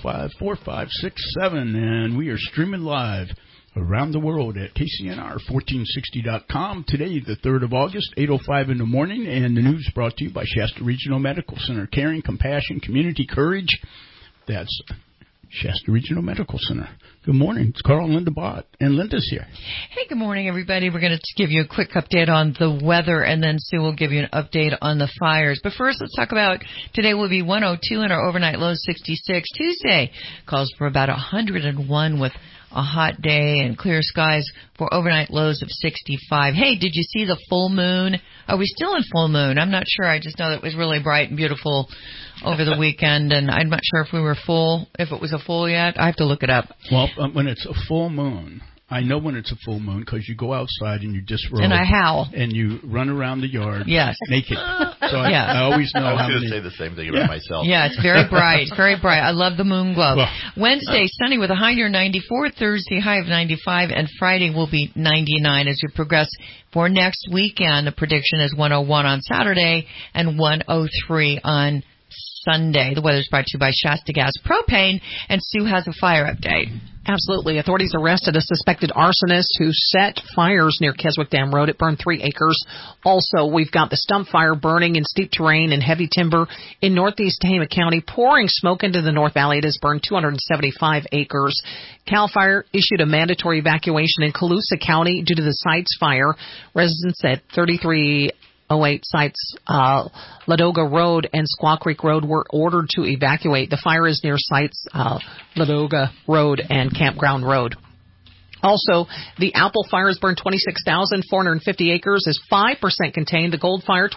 605-4567. And we are streaming live around the world at KCNR1460.com. Today, the 3rd of August, 8:05 in the morning. And the news brought to you by Shasta Regional Medical Center. Caring, compassion, community courage. That's Shasta Regional Medical Center. Good morning. It's Carl and Linda Bott, and Linda's here. Hey, good morning, everybody. We're going to give you a quick update on the weather, and then Sue will give you an update on the fires. But first, let's talk about today will be 102 and our overnight low 66. Tuesday calls for about 101 with a hot day and clear skies for overnight lows of 65. Hey, did you see the full moon? Are we still in full moon? I'm not sure. I just know that it was really bright and beautiful over the weekend, and I'm not sure if we were full, if it was a full yet. I have to look it up. Well, when it's a full moon, I know when it's a full moon because you go outside and you disrobe. And I howl. And you run around the yard naked. So I always know I was how going many. to say the same thing about myself. Yeah, it's very bright. Very bright. I love the moon glow. Well, Wednesday, sunny with a high near 94. Thursday, high of 95. And Friday will be 99 as we progress. For next weekend, the prediction is 101 on Saturday and 103 on Sunday. The weather's brought to you by Shasta Gas Propane, and Sue has a fire update. Absolutely. Authorities arrested a suspected arsonist who set fires near Keswick Dam Road. It burned 3 acres. Also, we've got the stump fire burning in steep terrain and heavy timber in northeast Tehama County, pouring smoke into the North Valley. It has burned 275 acres. CAL FIRE issued a mandatory evacuation in Colusa County due to the Sites fire. Residents at 3308 Sites, Ladoga Road and Squaw Creek Road were ordered to evacuate. The fire is near Sites, Ladoga Road and Campground Road. Also, the Apple fire has burned 26,450 acres, is 5% contained. The Gold fire,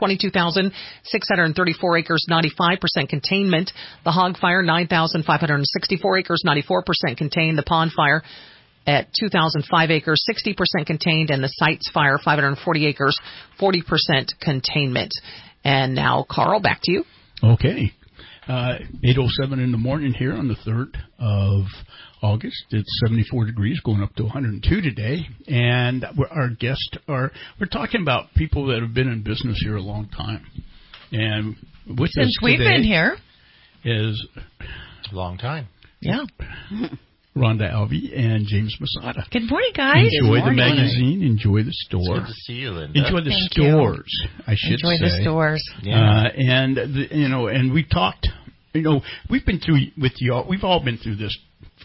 22,634 acres, 95% containment. The Hog fire, 9,564 acres, 94% contained. The Pond fire at 2,005 acres, 60% contained, and the Sites fire, 540 acres, 40% containment. And now, Carl, back to you. Okay. 8:07 in the morning here on the 3rd of August. It's 74 degrees, going up to 102 today. And our guests we're talking about people that have been in business here a long time. And with Since we've been here. Is a long time. Yeah. Rhonda Alvey and James Masada. Good morning, guys. Enjoy the magazine. Enjoy the store. It's good to see you, Linda. Enjoy the stores, I should say. Enjoy the stores. Yeah. And we talked. We've been through with y'all. We've all been through this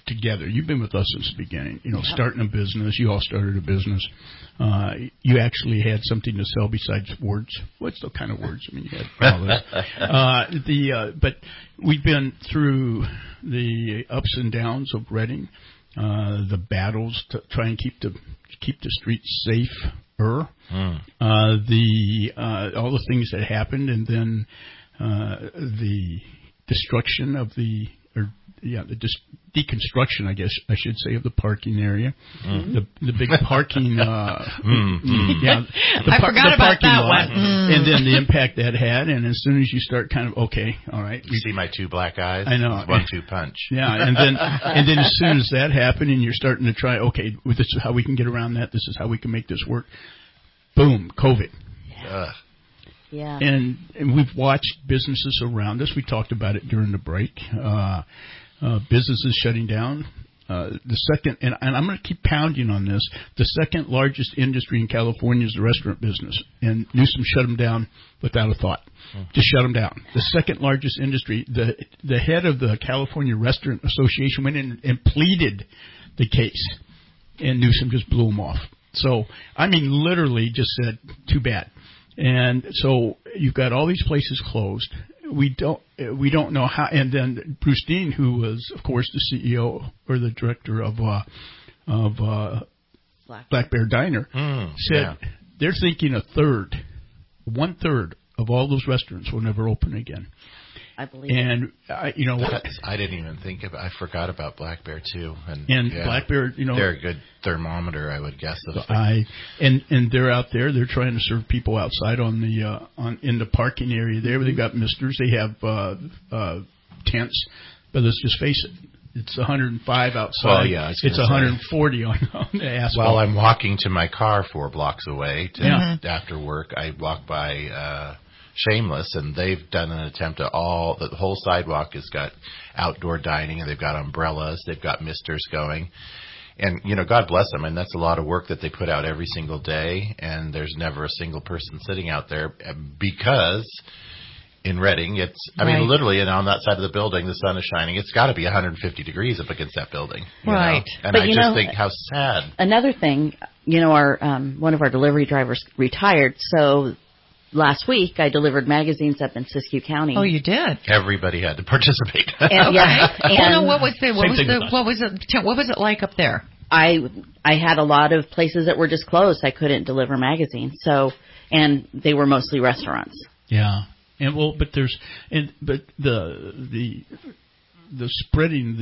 together. You've been with us since the beginning. Starting a business. You all started a business. You actually had something to sell besides words. What's the kind of words? I mean, you had all this. But we've been through the ups and downs of Reading, the battles to try and keep the streets safer. All the things that happened, and then the destruction of the deconstruction, I guess I should say, of the parking area. The big parking, I forgot about that one. And then the impact that had, and as soon as you start kind of, okay, all right. You see my two black eyes? I know. 1-2 punch. Yeah, and then as soon as that happened and you're starting to try, okay, this is how we can get around that, this is how we can make this work. Boom, COVID. Yeah. And we've watched businesses around us. We talked about it during the break. Businesses shutting down. The second, and I'm going to keep pounding on this, the second largest industry in California is the restaurant business. And Newsom shut them down without a thought. Just shut them down. The second largest industry, the head of the California Restaurant Association went in and pleaded the case. And Newsom just blew them off. So, I mean, literally just said, too bad. And so you've got all these places closed. We don't know how. And then Bruce Dean, who was, of course, the CEO or the director of Black Bear Diner, said they're thinking 1/3 of all those restaurants will never open again. I believe. And I didn't even think of it. I forgot about Black Bear too. And Black Bear, they're a good thermometer, I would guess. And they're out there. They're trying to serve people outside in the parking area there. They've got misters. They have tents. But let's just face it. It's 105 outside. Well, yeah, it's 140 on the asphalt. While I'm walking to my car 4 blocks away after work, I walk by Shameless, and they've done an attempt at the whole sidewalk has got outdoor dining, and they've got umbrellas, they've got misters going. And, God bless them, and that's a lot of work that they put out every single day, and there's never a single person sitting out there because in Reading, literally, and on that side of the building, the sun is shining. It's got to be 150 degrees up against that building. Right. And but I just think how sad. Another thing, our one of our delivery drivers retired, so last week, I delivered magazines up in Siskiyou County. Oh, you did? Everybody had to participate. What was it like up there? I had a lot of places that were just closed. I couldn't deliver magazines. And they were mostly restaurants. Yeah. But the spreading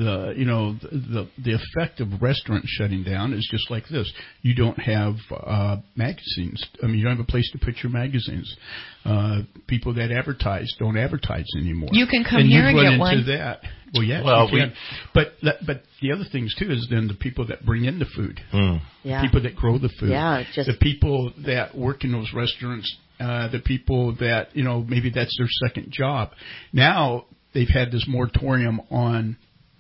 the effect of restaurants shutting down is just like this. You don't have magazines. I mean, you don't have a place to put your magazines. People that advertise don't advertise anymore. You can come here and get one. That. Well, yeah, you can. But the other things too is then the people that bring in the food, the people that grow the food, the people that work in those restaurants, the people that maybe that's their second job. Now they've had this moratorium on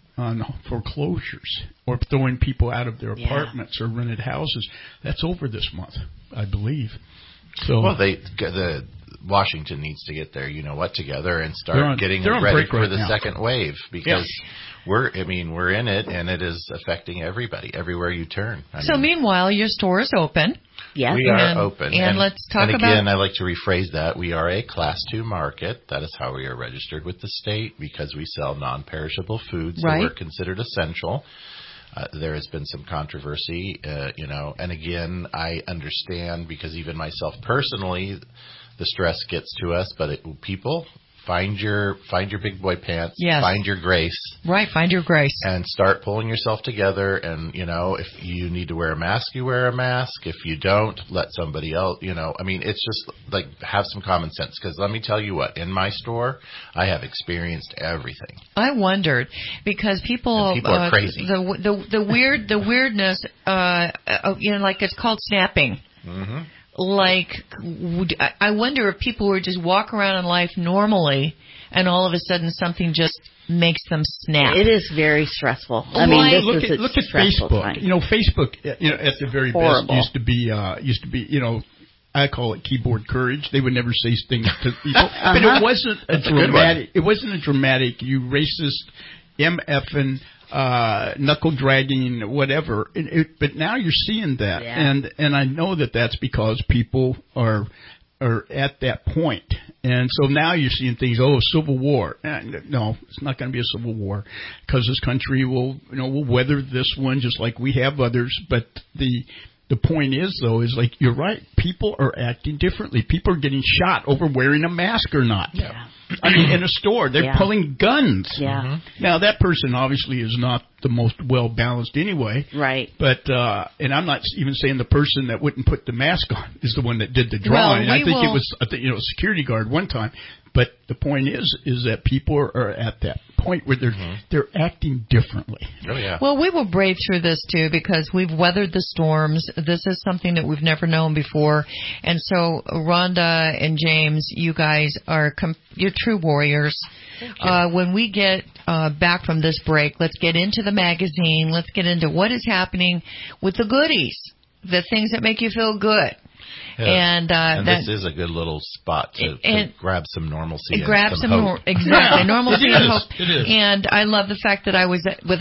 foreclosures or throwing people out of their apartments or rented houses. That's over this month, I believe. So the Washington needs to get their together and start getting ready for the second wave because we're in it and it is affecting everybody everywhere you turn. Meanwhile, your store is open. Yes, we are open. And let's talk about. And again, I like to rephrase that. We are a Class 2 market. That is how we are registered with the state because we sell non-perishable foods. So we're considered essential. There has been some controversy, and again, I understand because even myself personally, the stress gets to us. But people, find your big boy pants. Yes. Find your grace. Right. Find your grace. And start pulling yourself together. And if you need to wear a mask, you wear a mask. If you don't, let somebody else. It's just like have some common sense. Because let me tell you what, in my store, I have experienced everything. I wondered because people are crazy. The weirdness. Like it's called snapping. Mm-hmm. Like, I wonder if people were just walk around in life normally, and all of a sudden something just makes them snap. It is very stressful. Look at Facebook. Time. Facebook. At the very best used to be. I call it keyboard courage. They would never say things to people, but it wasn't a dramatic. It wasn't a dramatic. You racist. MFing, knuckle dragging, whatever. But now you're seeing that, and I know that that's because people are at that point. And so now you're seeing things, civil war. No, it's not going to be a civil war, because this country will weather this one just like we have others. But the point is, though, is like, you're right. People are acting differently. People are getting shot over wearing a mask or not. Yeah. I mean, in a store, they're pulling guns. Yeah. Mm-hmm. Now, that person obviously is not the most well-balanced anyway. Right. But, and I'm not even saying the person that wouldn't put the mask on is the one that did the drawing. Well, I think it was a security guard one time. But the point is that people are at that point where they're acting differently. Oh, yeah. Well, we will brave through this, too, because we've weathered the storms. This is something that we've never known before. And so, Rhonda and James, you guys you're true warriors. When we get back from this break, let's get into the magazine. Let's get into what is happening with the goodies, the things that make you feel good. Yeah. And this is a good little spot to grab some normalcy and some hope. Exactly, normalcy and hope. It is. And I love the fact that I was with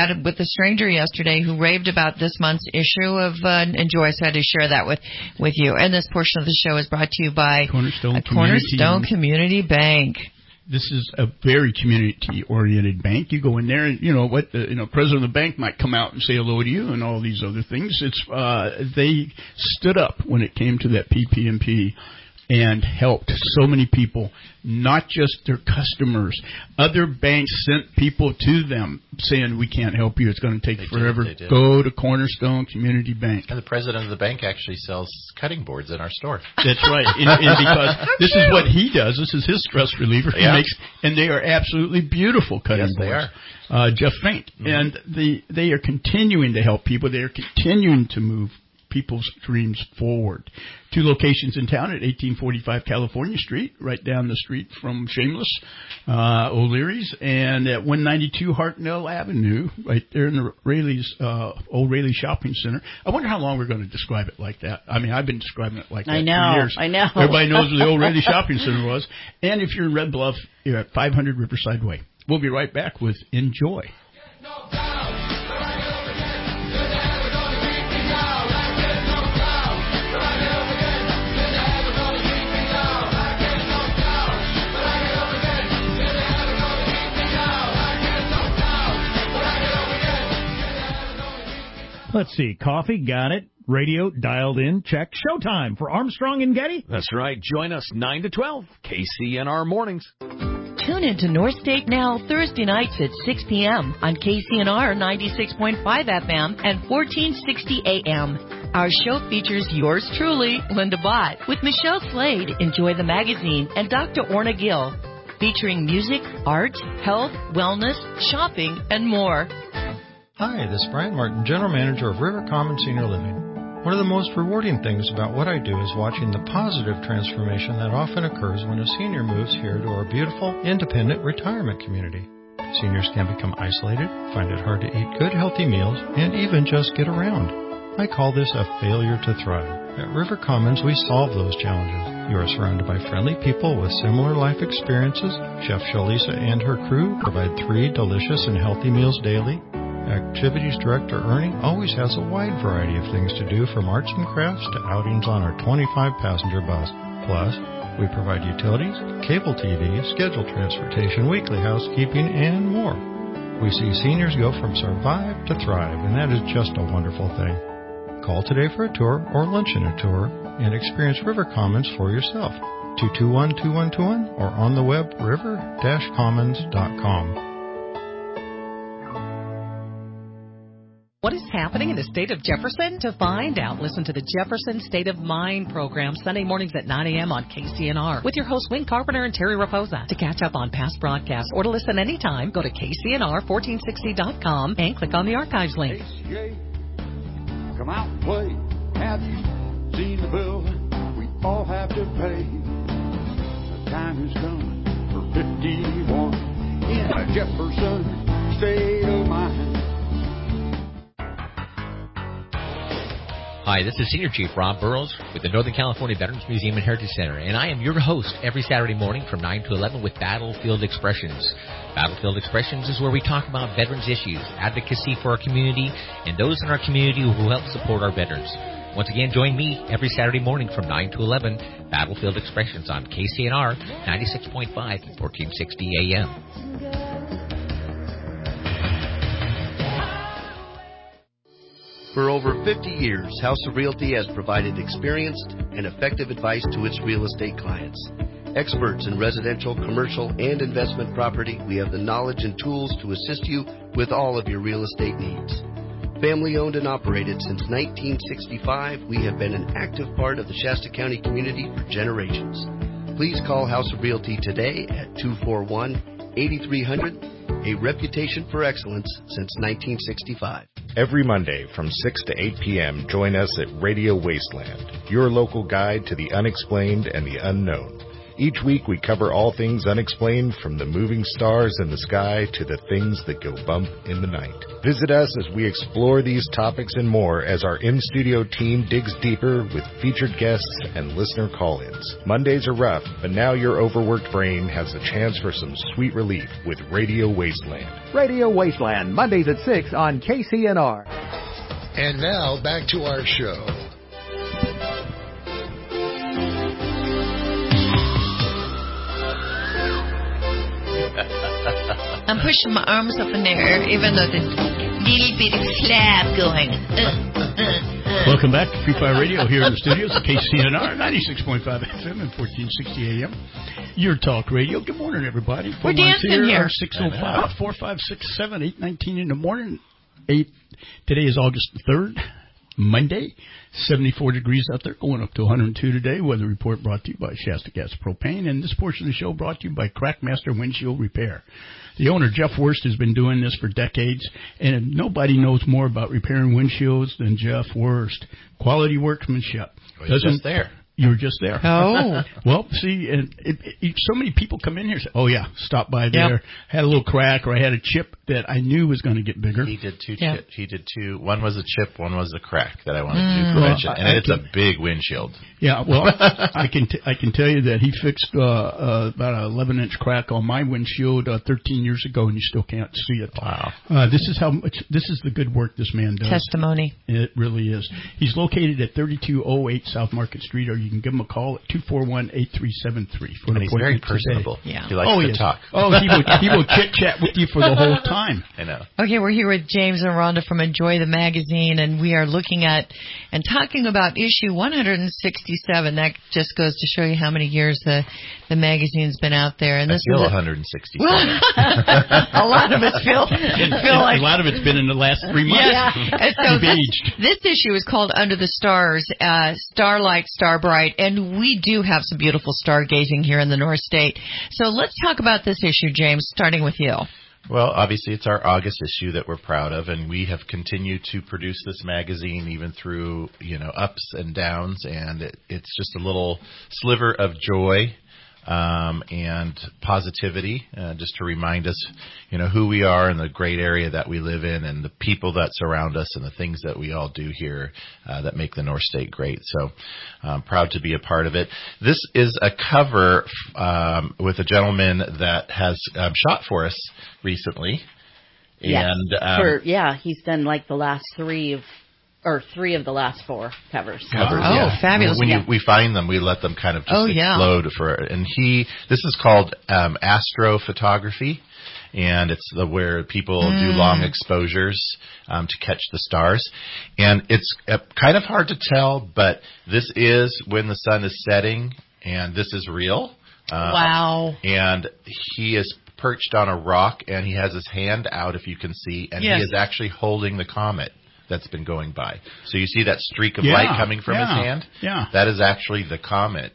a stranger yesterday who raved about this month's issue of, and Joyce had to share that with you. And this portion of the show is brought to you by Cornerstone Community Bank. This is a very community-oriented bank. You go in there, and president of the bank might come out and say hello to you, and all these other things. They stood up when it came to that PPP and helped so many people, not just their customers. Other banks sent people to them saying, "We can't help you. It's going to take forever. Go to Cornerstone Community Bank." And the president of the bank actually sells cutting boards in our store. That's right. And because this is what he does. This is his stress reliever. He makes, and they are absolutely beautiful cutting boards. They are. Jeff Faint. Mm-hmm. And they are continuing to help people. They are continuing to move people's dreams forward. 2 locations in town at 1845 California Street, right down the street from Shameless, O'Leary's, and at 192 Hartnell Avenue, right there in the Rayleigh's, Old Rayleigh Shopping Center. I wonder how long we're going to describe it like that. I mean, I've been describing it like that for years. I know. Everybody knows where the Old Rayleigh Shopping Center was. And if you're in Red Bluff, you're at 500 Riverside Way. We'll be right back with Enjoy. Let's see. Coffee, got it. Radio, dialed in, check. Showtime for Armstrong and Getty. That's right. Join us 9 to 12, KCNR Mornings. Tune into North State Now Thursday nights at 6 p.m. on KCNR 96.5 FM and 1460 AM. Our show features yours truly, Linda Bott, with Michelle Slade, Enjoy the Magazine, and Dr. Orna Gill, featuring music, art, health, wellness, shopping, and more. Hi, this is Brian Martin, General Manager of River Commons Senior Living. One of the most rewarding things about what I do is watching the positive transformation that often occurs when a senior moves here to our beautiful, independent retirement community. Seniors can become isolated, find it hard to eat good, healthy meals, and even just get around. I call this a failure to thrive. At River Commons, we solve those challenges. You are surrounded by friendly people with similar life experiences. Chef Shalisa and her crew provide 3 delicious and healthy meals daily. Activities Director Ernie always has a wide variety of things to do, from arts and crafts to outings on our 25-passenger bus. Plus, we provide utilities, cable TV, scheduled transportation, weekly housekeeping, and more. We see seniors go from survive to thrive, and that is just a wonderful thing. Call today for a tour or lunch and a tour and experience River Commons for yourself. 221-2121 or on the web river-commons.com. What is happening in the state of Jefferson? To find out, listen to the Jefferson State of Mind program Sunday mornings at 9 a.m. on KCNR with your hosts Wayne Carpenter and Terry Raposa. To catch up on past broadcasts or to listen anytime, go to KCNR1460.com and click on the archives link. Come out and play. Have you seen the bill we all have to pay? The time has come for 51 in a Jefferson State of Mind. Hi, this is Senior Chief Rob Burrows with the Northern California Veterans Museum and Heritage Center, and I am your host every Saturday morning from 9 to 11 with Battlefield Expressions. Battlefield Expressions is where we talk about veterans issues, advocacy for our community, and those in our community who help support our veterans. Once again, join me every Saturday morning from 9 to 11, Battlefield Expressions on KCNR 96.5 and 1460 AM. For over 50 years, House of Realty has provided experienced and effective advice to its real estate clients. Experts in residential, commercial, and investment property, we have the knowledge and tools to assist you with all of your real estate needs. Family owned and operated since 1965, we have been an active part of the Shasta County community for generations. Please call House of Realty today at 241-8300, a reputation for excellence since 1965. Every Monday from 6 to 8 p.m., join us at Radio Wasteland, your local guide to the unexplained and the unknown. Each week we cover all things unexplained, from the moving stars in the sky to the things that go bump in the night. Visit us as we explore these topics and more as our in-studio team digs deeper with featured guests and listener call-ins. Mondays are rough, but now your overworked brain has a chance for some sweet relief with Radio Wasteland. Radio Wasteland, Mondays at 6 on KCNR. And now back to our show. I'm pushing my arms up in the air, even though there's a little bit of flap going. Welcome back to Free Fire Radio here in the studios of KCNR 96.5 FM and 1460 AM. Your talk radio. Good morning, everybody. We're dancing here. 605-456-7819 in the morning. Today is August the 3rd, Monday. 74 degrees out there, going up to 102 today. Weather report brought to you by Shasta Gas Propane. And this portion of the show brought to you by Crackmaster Windshield Repair. The owner, Jeff Wurst, has been doing this for decades, and nobody knows more about repairing windshields than Jeff Wurst. Quality workmanship. Well, you're just there. You were just there. Oh. Well, see, and so many people come in here and say, oh, yeah, stop by there. Yep. Had a little crack, or I had a chip that I knew was going to get bigger. He did two chips. He did two. One was a chip, one was a crack that I wanted to do prevention. And it's a big windshield. Yeah, well, I can tell you that he fixed about an 11-inch crack on my windshield 13 years ago, and you still can't see it. Wow. This is the good work this man does. Testimony. It really is. He's located at 3208 South Market Street, or you can give him a call at 241-8373 for an and he's very personable. Today. Yeah. He likes to talk. Oh, he will chit-chat with you for the whole time. I know. Okay, we're here with James and Rhonda from Enjoy the Magazine, and we are looking at and talking about issue 167. That just goes to show you how many years the magazine's been out there. And this I feel is 167. A lot of us feel like a lot of it's been in the last 3 months. Yeah. And so You've aged. This issue is called Under the Stars, Starlight, Starbright, and we do have some beautiful stargazing here in the North State. So let's talk about this issue, James, starting with you. Well, obviously, it's our August issue that we're proud of, and we have continued to produce this magazine even through, ups and downs, and it's just a little sliver of joy and positivity, just to remind us, who we are and the great area that we live in and the people that surround us and the things that we all do here that make the North State great. So I'm proud to be a part of it. This is a cover with a gentleman that has shot for us recently. Yes. And he's done like the last three of the last four covers. Fabulous. When we find them, we let them kind of just explode and this is called astrophotography, and it's where people do long exposures to catch the stars, and it's kind of hard to tell, but this is when the sun is setting, and this is real. Wow. And he is perched on a rock, and he has his hand out, if you can see, and he is actually holding the comet that's been going by. So you see that streak of light coming from his hand? Yeah. That is actually the comet.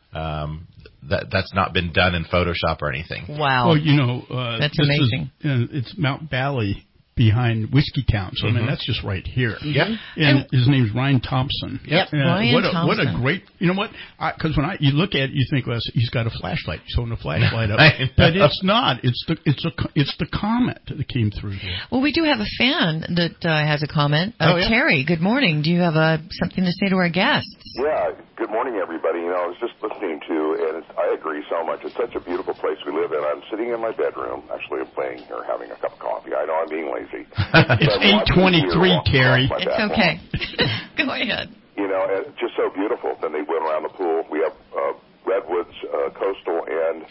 That's not been done in Photoshop or anything. Wow. Well, that's amazing. It's Mount Bally behind Whiskey Town. So, I mean, that's just right here. Yeah. And his name's Ryan Thompson. Yep. What a great, you know what? Because when you look at it, you think, well, he's got a flashlight. He's holding a flashlight up. But it's not. It's the comment that came through here. Well, we do have a fan that has a comment. Terry, good morning. Do you have something to say to our guests? Yeah. Good morning, everybody. I was just listening to, and I agree so much. It's such a beautiful place we live in. I'm sitting in my bedroom. Actually, I'm playing here, having a cup of coffee. I know I'm being lazy. It's 8:23, Terry. It's okay. Go ahead. It's just so beautiful. Then they went around the pool. We have redwoods, coastal, and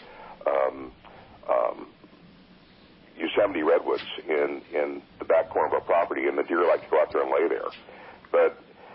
Yosemite redwoods in the back corner of our property, and the deer like to go out there and lay there. But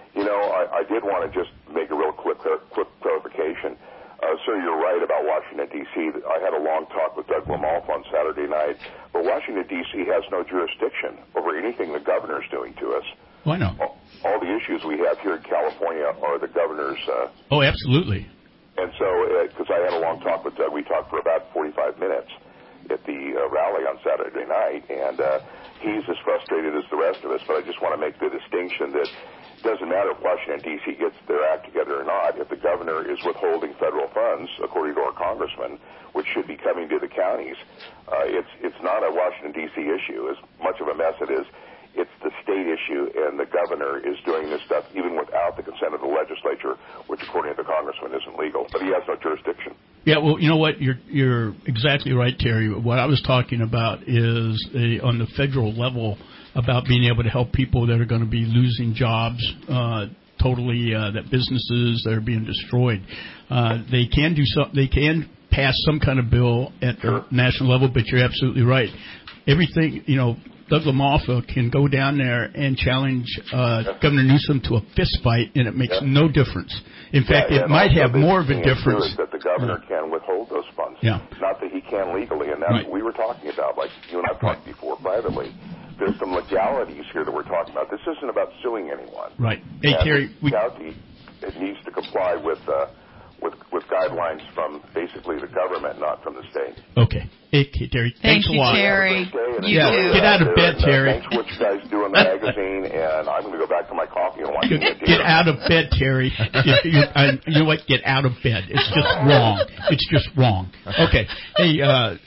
I did want to just make a real quick clarification. Sir, you're right about Washington, D.C. I had a long talk with Doug Lamolf on Saturday night, but Washington, D.C. has no jurisdiction over anything the governor's doing to us. Why not? All the issues we have here in California are the governor's. Oh, absolutely. And so, because I had a long talk with Doug, we talked for about 45 minutes at the rally on Saturday night, and he's as frustrated as the rest of us, but I just want to make the distinction that it doesn't matter if Washington, D.C. gets their act together or not. If the governor is withholding federal funds, according to our congressman, which should be coming to the counties, it's not a Washington, D.C. issue. As much of a mess it is, it's the state issue, and the governor is doing this stuff even without the consent of the legislature, which, according to the congressman, isn't legal. But he has no jurisdiction. Yeah, well, you know what? You're exactly right, Terry. What I was talking about is on the federal level about being able to help people that are going to be losing jobs totally, that businesses that are being destroyed. They can do they can pass some kind of bill at the national level, but you're absolutely right. Everything, Doug Lamolf can go down there and challenge Governor Newsom to a fist fight, and it makes no difference. In fact, it might have more of a difference. That the governor can withhold those funds. Yeah. Not that he can legally, and that's what we were talking about, like you and I talked before privately. There's some legalities here that we're talking about. This isn't about suing anyone. Right. Hey, Terry. The county needs to comply with guidelines from basically the government, not from the state. Okay. Hey, Terry. Thanks a lot. Terry. Get out of bed, Terry. Thanks for what you guys do in the magazine, and I'm going to go back to my coffee and watch it. Get out of bed, Terry. You know what? Get out of bed. It's just wrong. It's just wrong. Okay. Hey,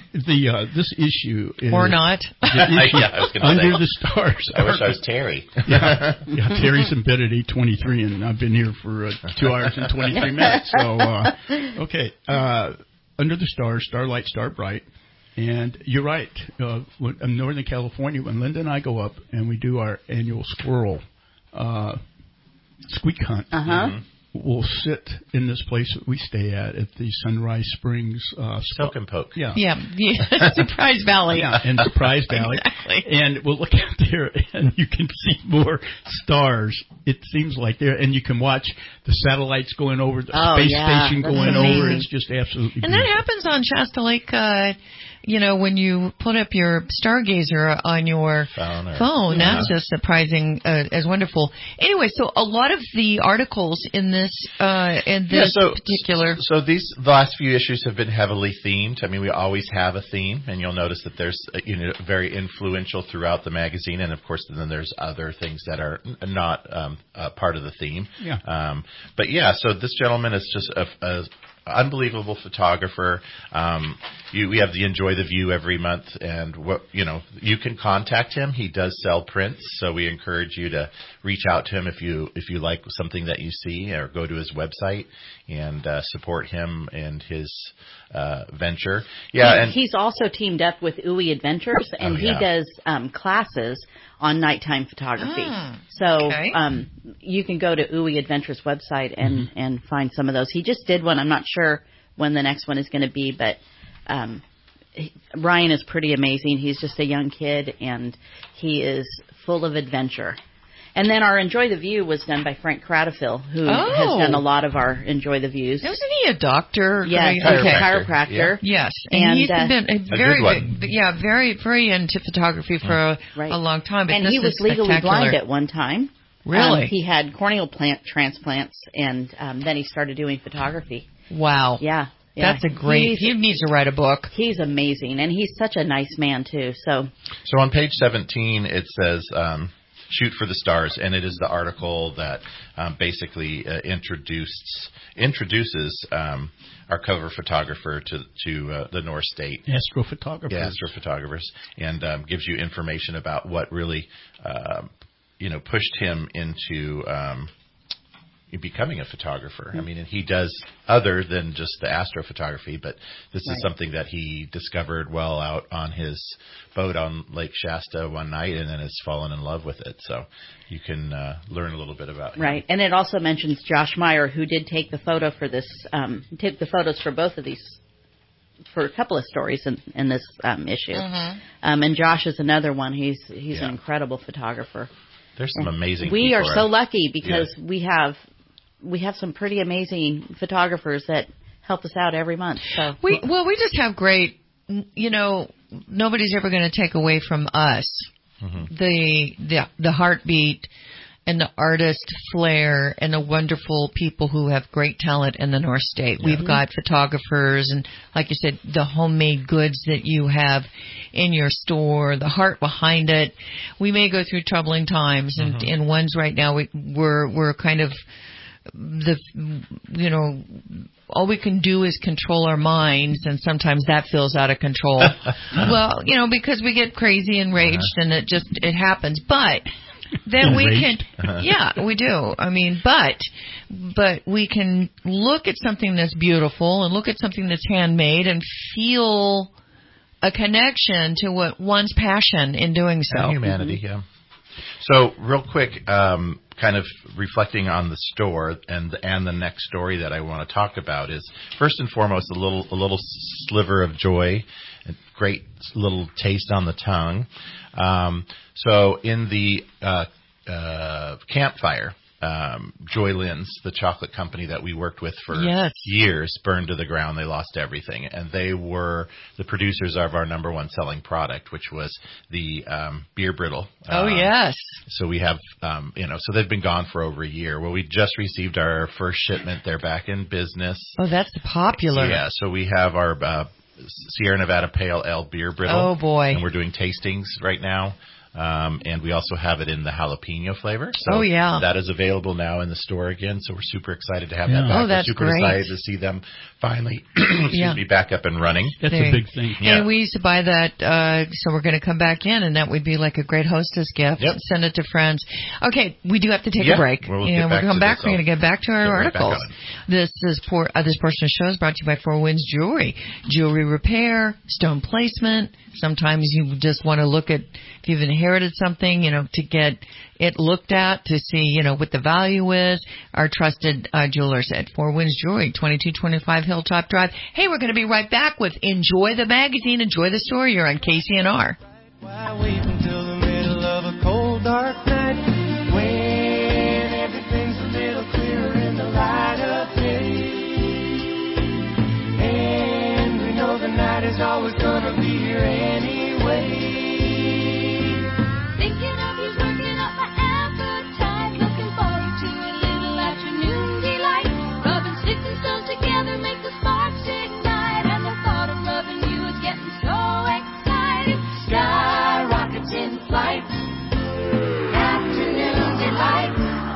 this issue is... Or not. I was going to say. Under the Stars. I wish I was Terry. Yeah, Terry's in bed at 8:23, and I've been here for 2 hours and 23 minutes. So, okay. Under the Stars, Starlight, Star Bright. And you're right. In Northern California, when Linda and I go up and we do our annual squirrel squeak hunt, we'll sit in this place that we stay at the Sunrise Springs. Soak and Poke. Yeah. Surprise Valley. Yeah, and Surprise Valley. Exactly. And we'll look out there and you can see more stars. It seems like there, and you can watch the satellites going over, the space station going over. It's just absolutely And beautiful. that happens on Shasta Lake, when you put up your Stargazer on your phone. That's just surprising as wonderful. Anyway, so a lot of the articles in this particular... So the last few issues have been heavily themed. I mean, we always have a theme, and you'll notice that there's very influential throughout the magazine, and of course then there's other things that are not part of the theme. Yeah. But yeah, so this gentleman is just a unbelievable photographer. We have the Enjoy the View every month, and you can contact him. He does sell prints, so we encourage you to reach out to him if you like something that you see, or go to his website and support him and his venture. Yeah, and he's also teamed up with Uwe Adventures, and he does classes on nighttime photography. So you can go to Uwe Adventures website and find some of those. He just did one. I'm not sure when the next one is going to be, but Ryan is pretty amazing. He's just a young kid, and he is full of adventure. And then our Enjoy the View was done by Frank Cradafil, who has done a lot a Enjoy the Views. Wasn't he a doctor? Yeah, he's a chiropractor. Yeah. Yes, and he's been very, very into photography for a long time. But and he was legally blind at one time. Really? He had corneal transplants, and then he started doing photography. Wow. Yeah. That's a great. He needs to write a book. He's amazing, and he's such a nice man too. So on page 17 it says "Shoot for the Stars," and it is the article that basically introduces our cover photographer to the North State astrophotographers. Yeah, astrophotographers, and gives you information about what really pushed him into becoming a photographer. I mean, and he does other than just the astrophotography, but this is something that he discovered while out on his boat on Lake Shasta one night, and then has fallen in love with it. So you can learn a little bit about him. Right, and it also mentions Josh Meyer, who did take the photo for this, took the photos for both of these, for a couple of stories in this issue. And Josh is another one. He's an incredible photographer. There's some amazing. We are so lucky because we have some pretty amazing photographers that help us out every month. So we just have great. Nobody's ever going to take away from us the heartbeat and the artist flair and the wonderful people who have great talent in the North State. We've got photographers and, like you said, the homemade goods that you have in your store, the heart behind it. We may go through troubling times, and in ones right now we're kind of all we can do is control our minds, and sometimes that feels out of control. Well, because we get crazy and enraged, and it happens. But then we can, we do. I mean, but we can look at something that's beautiful and look at something that's handmade and feel a connection to what one's passion in doing so. And humanity, So real quick, kind of reflecting on the store and the next story that I want to talk about is, first and foremost, a little sliver of joy, a great little taste on the tongue. So in the campfire, Joy Lynn's, the chocolate company that we worked with for years, burned to the ground. They lost everything, and they were the producers of our number one selling product, which was the beer brittle. So we have, so they've been gone for over a year. Well, we just received our first shipment. They're back in business. Oh, that's popular. Yeah, so we have our Sierra Nevada Pale Ale beer brittle. Oh, boy. And we're doing tastings right now. And we also have it in the jalapeno flavor. So that is available now in the store again. So we're super excited to have that back. That's we're super excited to see them finally be back up and running. That's a big thing. And we used to buy that, so we're going to come back in, and that would be like a great hostess gift. Send it to friends. Okay, we do have to take a break. We'll come back. We're going to get back to our articles. This portion of the show is brought to you by Four Winds Jewelry. Jewelry repair, stone placement. Sometimes you just want to look at, if you've inherited something, to get it looked at to see, what the value is. Our trusted jewelers at Four Winds Jewelry, 2225 Hilltop Drive. Hey, we're going to be right back with Enjoy the Magazine, Enjoy the Story. You're on KCNR. Why wait until the middle of a cold, dark night when everything's a little clearer in the light of day? And we know the night is always going to be here anyway. Thinking of you's working up my appetite. Looking forward to a little afternoon delight. Rubbing sticks and stones together make the sparks ignite. And the thought of loving you is getting so exciting. Sky rockets in flight. Afternoon delight.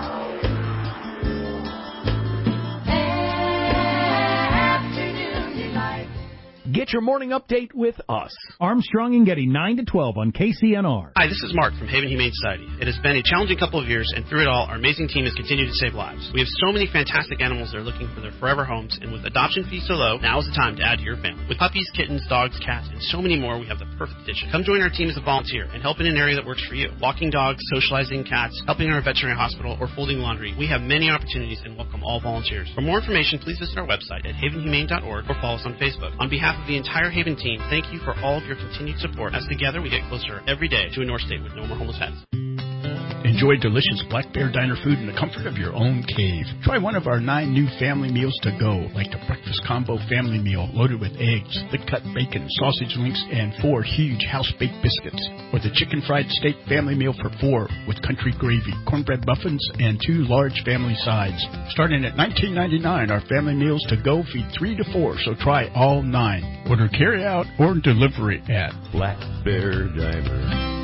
Afternoon delight. Get your morning update with us. Armstrong and Getty, 9 to 12 on KCNR. Hi, this is Mark from Haven Humane Society. It has been a challenging couple of years, and through it all, our amazing team has continued to save lives. We have so many fantastic animals that are looking for their forever homes, and with adoption fees so low, now is the time to add to your family. With puppies, kittens, dogs, cats, and so many more, we have the perfect addition. Come join our team as a volunteer and help in an area that works for you. Walking dogs, socializing cats, helping our veterinary hospital, or folding laundry. We have many opportunities and welcome all volunteers. For more information, please visit our website at havenhumane.org or follow us on Facebook. On behalf of the entire Haven team, thank you for all of your continued support, as together we get closer every day to a North State with no more homeless pets. Enjoy delicious Black Bear Diner food in the comfort of your own cave. Try one of our 9 new family meals to go, like the breakfast combo family meal loaded with eggs, thick-cut bacon, sausage links, and 4 huge house-baked biscuits. Or the chicken fried steak family meal for 4 with country gravy, cornbread muffins, and 2 large family sides. Starting at $19.99, our family meals to go feed 3 to 4, so try all 9. Order carry-out or delivery at Black Bear Diner.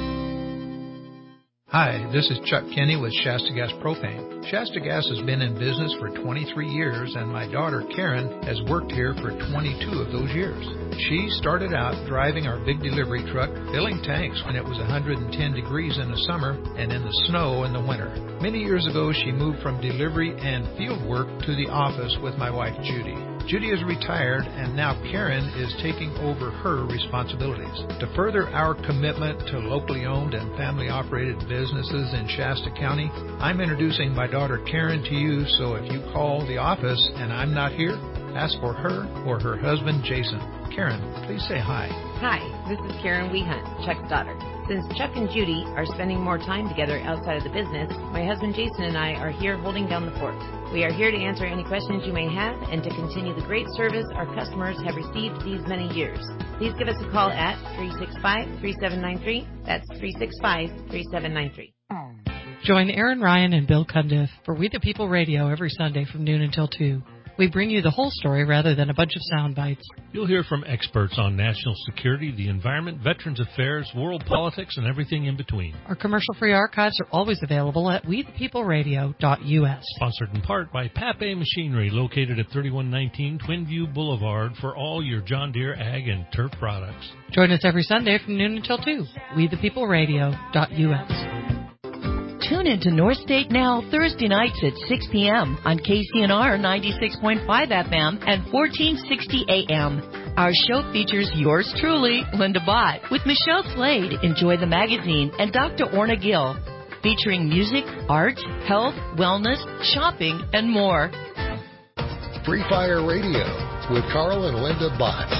Hi, this is Chuck Kenny with Shasta Gas Propane. Shasta Gas has been in business for 23 years, and my daughter Karen has worked here for 22 of those years. She started out driving our big delivery truck, filling tanks when it was 110 degrees in the summer and in the snow in the winter. Many years ago, she moved from delivery and field work to the office with my wife Judy. Judy is retired, and now Karen is taking over her responsibilities. To further our commitment to locally owned and family-operated businesses in Shasta County, I'm introducing my daughter Karen to you, so if you call the office and I'm not here, ask for her or her husband Jason. Karen, please say hi. Hi, this is Karen Wehunt, Chuck's daughter. Since Chuck and Judy are spending more time together outside of the business, my husband Jason and I are here holding down the fort. We are here to answer any questions you may have and to continue the great service our customers have received these many years. Please give us a call at 365-3793. That's 365-3793. Join Aaron Ryan and Bill Cundiff for We the People Radio every Sunday from noon until 2. We bring you the whole story rather than a bunch of sound bites. You'll hear from experts on national security, the environment, veterans affairs, world politics, and everything in between. Our commercial-free archives are always available at wethepeopleradio.us. Sponsored in part by Pape Machinery, located at 3119 Twinview Boulevard, for all your John Deere ag and turf products. Join us every Sunday from noon until 2. wethepeopleradio.us. Tune into North State Now Thursday nights at 6 p.m. on KCNR 96.5 FM and 1460 AM. Our show features yours truly, Linda Bott, with Michelle Slade, Enjoy the Magazine, and Dr. Orna Gill, featuring music, art, health, wellness, shopping, and more. Free Fire Radio with Carl and Linda Bott.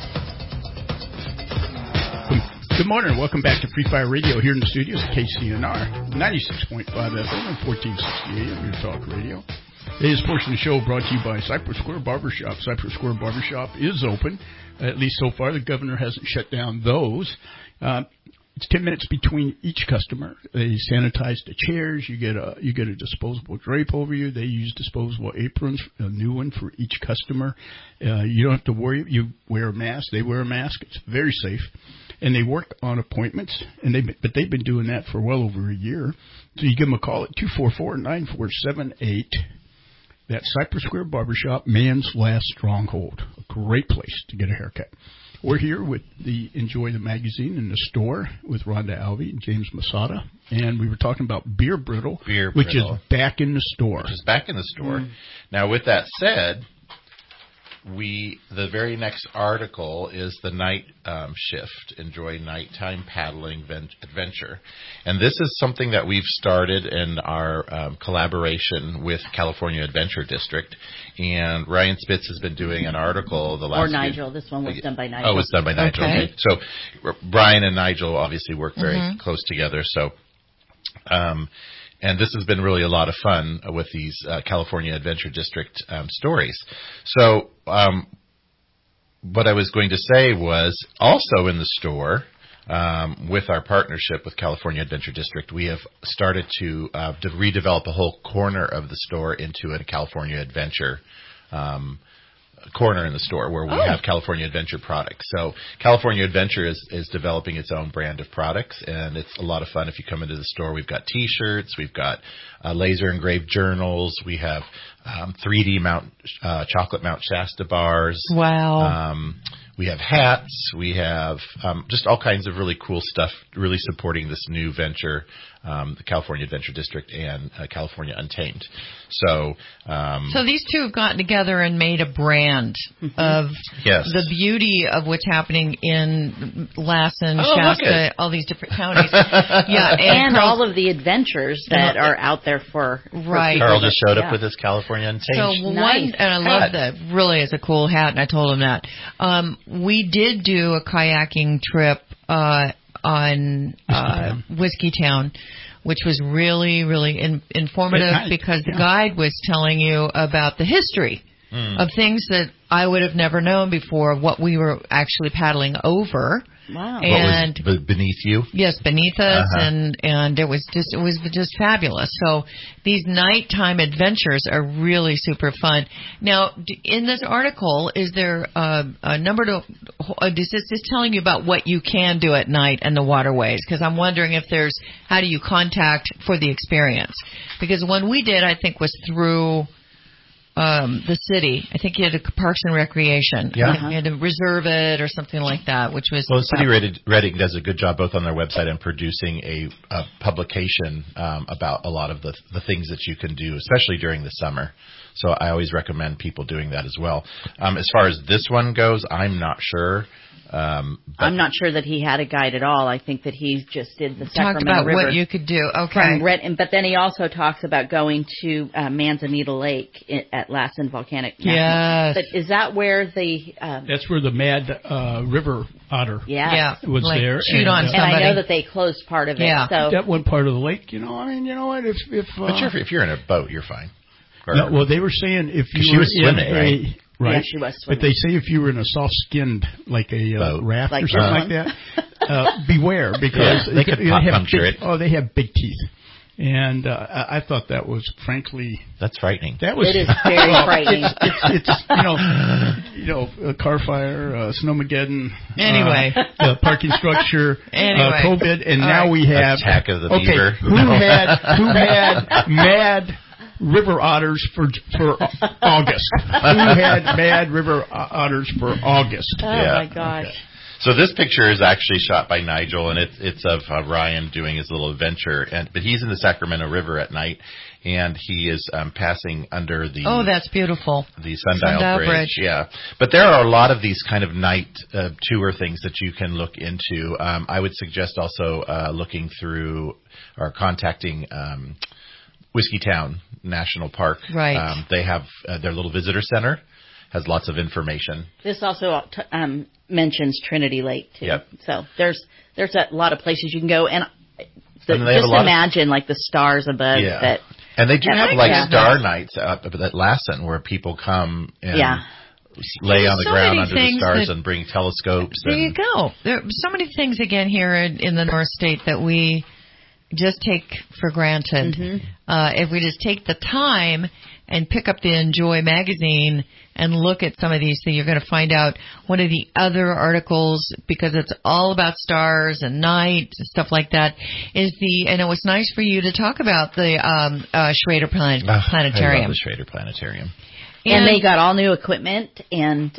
Good morning. Welcome back to Free Fire Radio here in the studios at KCNR 96.5 FM and 1460 AM, your talk radio. Today's portion of the show brought to you by Cypress Square Barbershop. Cypress Square Barbershop is open, at least so far. The governor hasn't shut down those. It's 10 minutes between each customer. They sanitize the chairs. You get a disposable drape over you. They use disposable aprons, a new one for each customer. You don't have to worry. You wear a mask. They wear a mask. It's very safe. And they work on appointments, but they've been doing that for well over a year. So you give them a call at 244-9478. That's Cypress Square Barbershop, man's last stronghold. A great place to get a haircut. We're here with the Enjoy the Magazine in the store with Rhonda Alvey and James Masada. And we were talking about Beer Brittle, which is back in the store. Which is back in the store. Now, with that said, the very next article is the night shift, Enjoy Nighttime Paddling Adventure. And this is something that we've started in our collaboration with California Adventure District. And Ryan Spitz has been doing an article the last Nigel. This one was done by Nigel. Oh, it's done by Nigel. Okay. So Brian and Nigel obviously work very close together. So and this has been really a lot of fun with these California Adventure District stories. So what I was going to say was also in the store, with our partnership with California Adventure District, we have started to redevelop a whole corner of the store into a California Adventure corner in the store where we have California Adventure products. So California Adventure is developing its own brand of products, and it's a lot of fun. If you come into the store, we've got T-shirts, we've got laser engraved journals, we have 3D chocolate Mount Shasta bars. Wow. We have hats. We have just all kinds of really cool stuff, really supporting this new venture, the California Adventure District and California Untamed. So these two have gotten together and made a brand of the beauty of what's happening in Lassen, Shasta, all these different counties. and all of the adventures that are out there for Carl just showed up with his California Untamed. So one, and I love that. Really, is a cool hat, and I told him that. We did do a kayaking trip on Whiskey Town which was really, really informative because the guide was telling you about the history of things that I would have never known before, what we were actually paddling over. Wow. And what was beneath you? Yes, beneath us, and it was just fabulous. So these nighttime adventures are really super fun. Now, in this article, is there a number to? Is this just telling you about what you can do at night and the waterways? Because I'm wondering if there's how do you contact for the experience? Because one we did, I think, was through the city. I think you had a Parks and Recreation. Yeah. You had to reserve it or something like that, which was... Well, City Reading does a good job both on their website and producing a publication about a lot of the things that you can do, especially during the summer. So I always recommend people doing that as well. As far as this one goes, I'm not sure. I'm not sure that he had a guide at all. I think that he just did the Sacramento Talked about River what you could do. Okay. But then he also talks about going to Manzanita Lake at Lassen Volcanic National. Yes. But is that where the... That's where the Mad River Otter was like there. Chewed on somebody. And I know that they closed part of it. So. That one part of the lake, you know what? If you're in a boat, you're fine. No, well, they were saying if you she were was swimming, right? Right. Yeah, she was swimming. But they say if you were in a soft-skinned, like a raft or something like that, beware because they could puncture it. Oh, they have big teeth. And I thought that was, frankly... That's frightening. That was, it is very frightening. It's a car fire, Snowmageddon. Anyway. Parking structure, anyway. COVID, and now we have... Attack of the Beaver. Who had mad... river otters for August. Who had mad river otters for August? Oh my gosh! Okay. So this picture is actually shot by Nigel, and it's of Ryan doing his little adventure. But he's in the Sacramento River at night, and he is passing under the... Oh, that's beautiful. The Sundial Bridge. Yeah. But there are a lot of these kind of night tour things that you can look into. I would suggest also looking through or contacting... Whiskey Town National Park. Right. They have their little visitor center, has lots of information. This also mentions Trinity Lake, too. Yep. So there's a lot of places you can go. And just imagine, like, the stars above that. And they do have, star nights up at Lassen where people come and lay on the ground under the stars and bring telescopes. There you go. There are so many things, again, here in the North State that we... just take for granted. If we just take the time and pick up the Enjoy magazine and look at some of these things, you're going to find out one of the other articles, because it's all about stars and night and stuff like that, and it was nice for you to talk about the Schrader Planetarium. I love the Schrader Planetarium. And they got all new equipment, and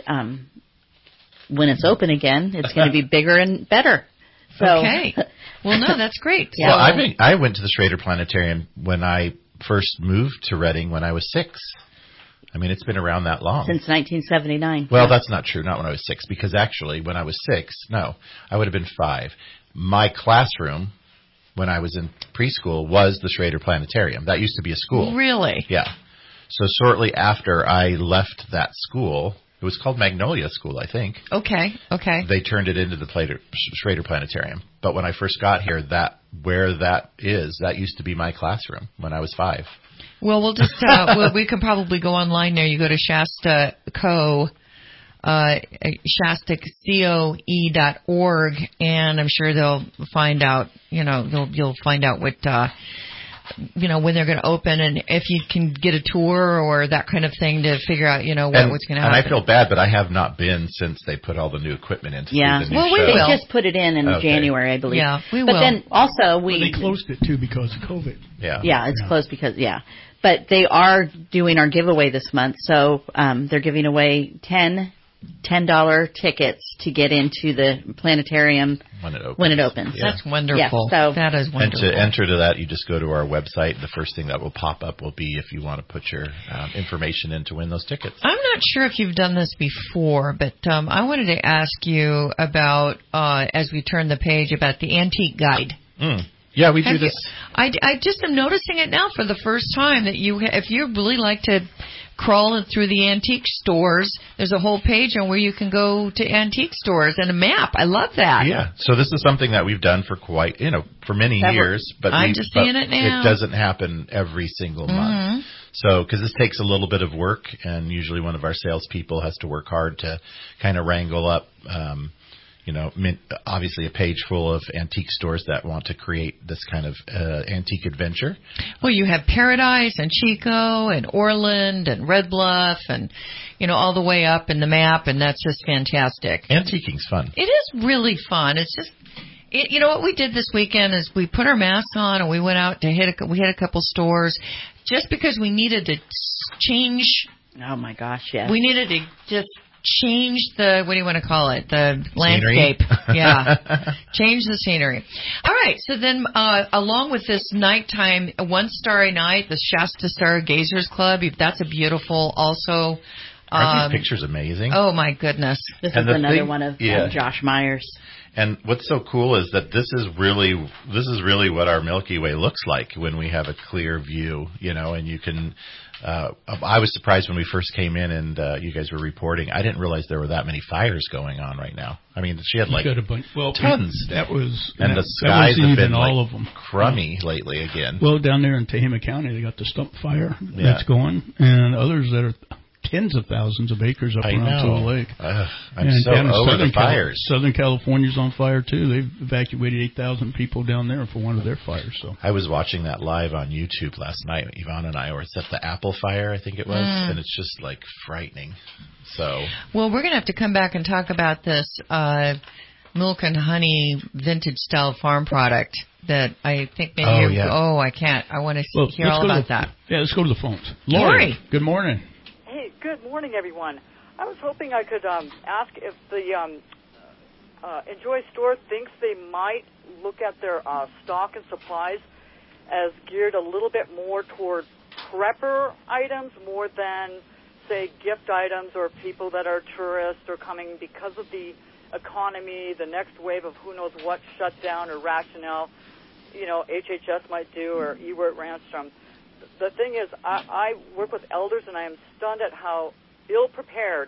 when it's open again, it's going to be bigger and better. So. Okay. Well, no, that's great. Well, I went to the Schrader Planetarium when I first moved to Reading when I was 6. I mean, it's been around that long. Since 1979. Well, that's not true. Not when I was 6, because actually when I was 6, I would have been 5. My classroom when I was in preschool was the Schrader Planetarium. That used to be a school. Really? Yeah. So shortly after I left that school, it was called Magnolia School, I think. Okay. They turned it into the Schrader Planetarium. But when I first got here, that used to be my classroom when I was 5. Well, we'll just we can probably go online there. You go to ShastaCoe.org, and I'm sure they'll find out. You'll find out what. When they're going to open, and if you can get a tour or that kind of thing to figure out, what's going to happen. And I feel bad, but I have not been since they put all the new equipment in to see the new show. They just put it in January, I believe. Yeah, we will. But then also they closed it, too, because of COVID. Yeah, it's closed because, But they are doing our giveaway this month, so they're giving away $10 tickets to get into the planetarium when it opens. Yeah. That's wonderful. So that is wonderful. And to enter to that, you just go to our website. The first thing that will pop up will be if you want to put your information in to win those tickets. I'm not sure if you've done this before, but I wanted to ask you about, as we turn the page, about the Antique Guide. Yeah, we do this. I just am noticing it now for the first time that if you really like to crawling through the antique stores. There's a whole page on where you can go to antique stores and a map. I love that. Yeah. So this is something that we've done for for many years, but I'm just seeing it now. It doesn't happen every single month. So, because this takes a little bit of work, and usually one of our salespeople has to work hard to kind of wrangle up, obviously a page full of antique stores that want to create this kind of antique adventure. Well, you have Paradise and Chico and Orland and Red Bluff and, all the way up in the map, and that's just fantastic. Antiquing's fun. It is really fun. It's just... what we did this weekend is we put our masks on and we went out to hit a couple stores just because we needed to change. Oh my gosh, yes. We needed to just change the, what do you want to call it? The landscape. Yeah. Change the scenery. All right. So then, along with this nighttime, One Starry Night, the Shasta Stargazers Club, that's a beautiful also. Aren't these pictures amazing? Oh my goodness. This is another one of Josh Myers. And what's so cool is that this is really what our Milky Way looks like when we have a clear view, and you can. I was surprised when we first came in and you guys were reporting. I didn't realize there were that many fires going on right now. I mean, she had tons. And the skies have been all of them crummy lately again. Well, down there in Tehama County, they got the stump fire that's going, and others that are tens of thousands of acres up around Silver Lake. I'm so over the fires. Southern California's on fire, too. They've evacuated 8,000 people down there for one of their fires. So I was watching that live on YouTube last night. Yvonne and I were at the Apple Fire, I think it was, and it's just, frightening. So, well, we're going to have to come back and talk about this milk and honey vintage-style farm product that I think maybe I can't. I want to hear all about that. Yeah, let's go to the phones. Lori, good morning. Hey, good morning, everyone. I was hoping I could ask if the Enjoy store thinks they might look at their stock and supplies as geared a little bit more toward prepper items more than, say, gift items or people that are tourists or coming because of the economy, the next wave of who knows what shutdown or rationale, HHS might do or Ewart Ranstrom. The thing is, I work with elders, and I am stunned at how ill-prepared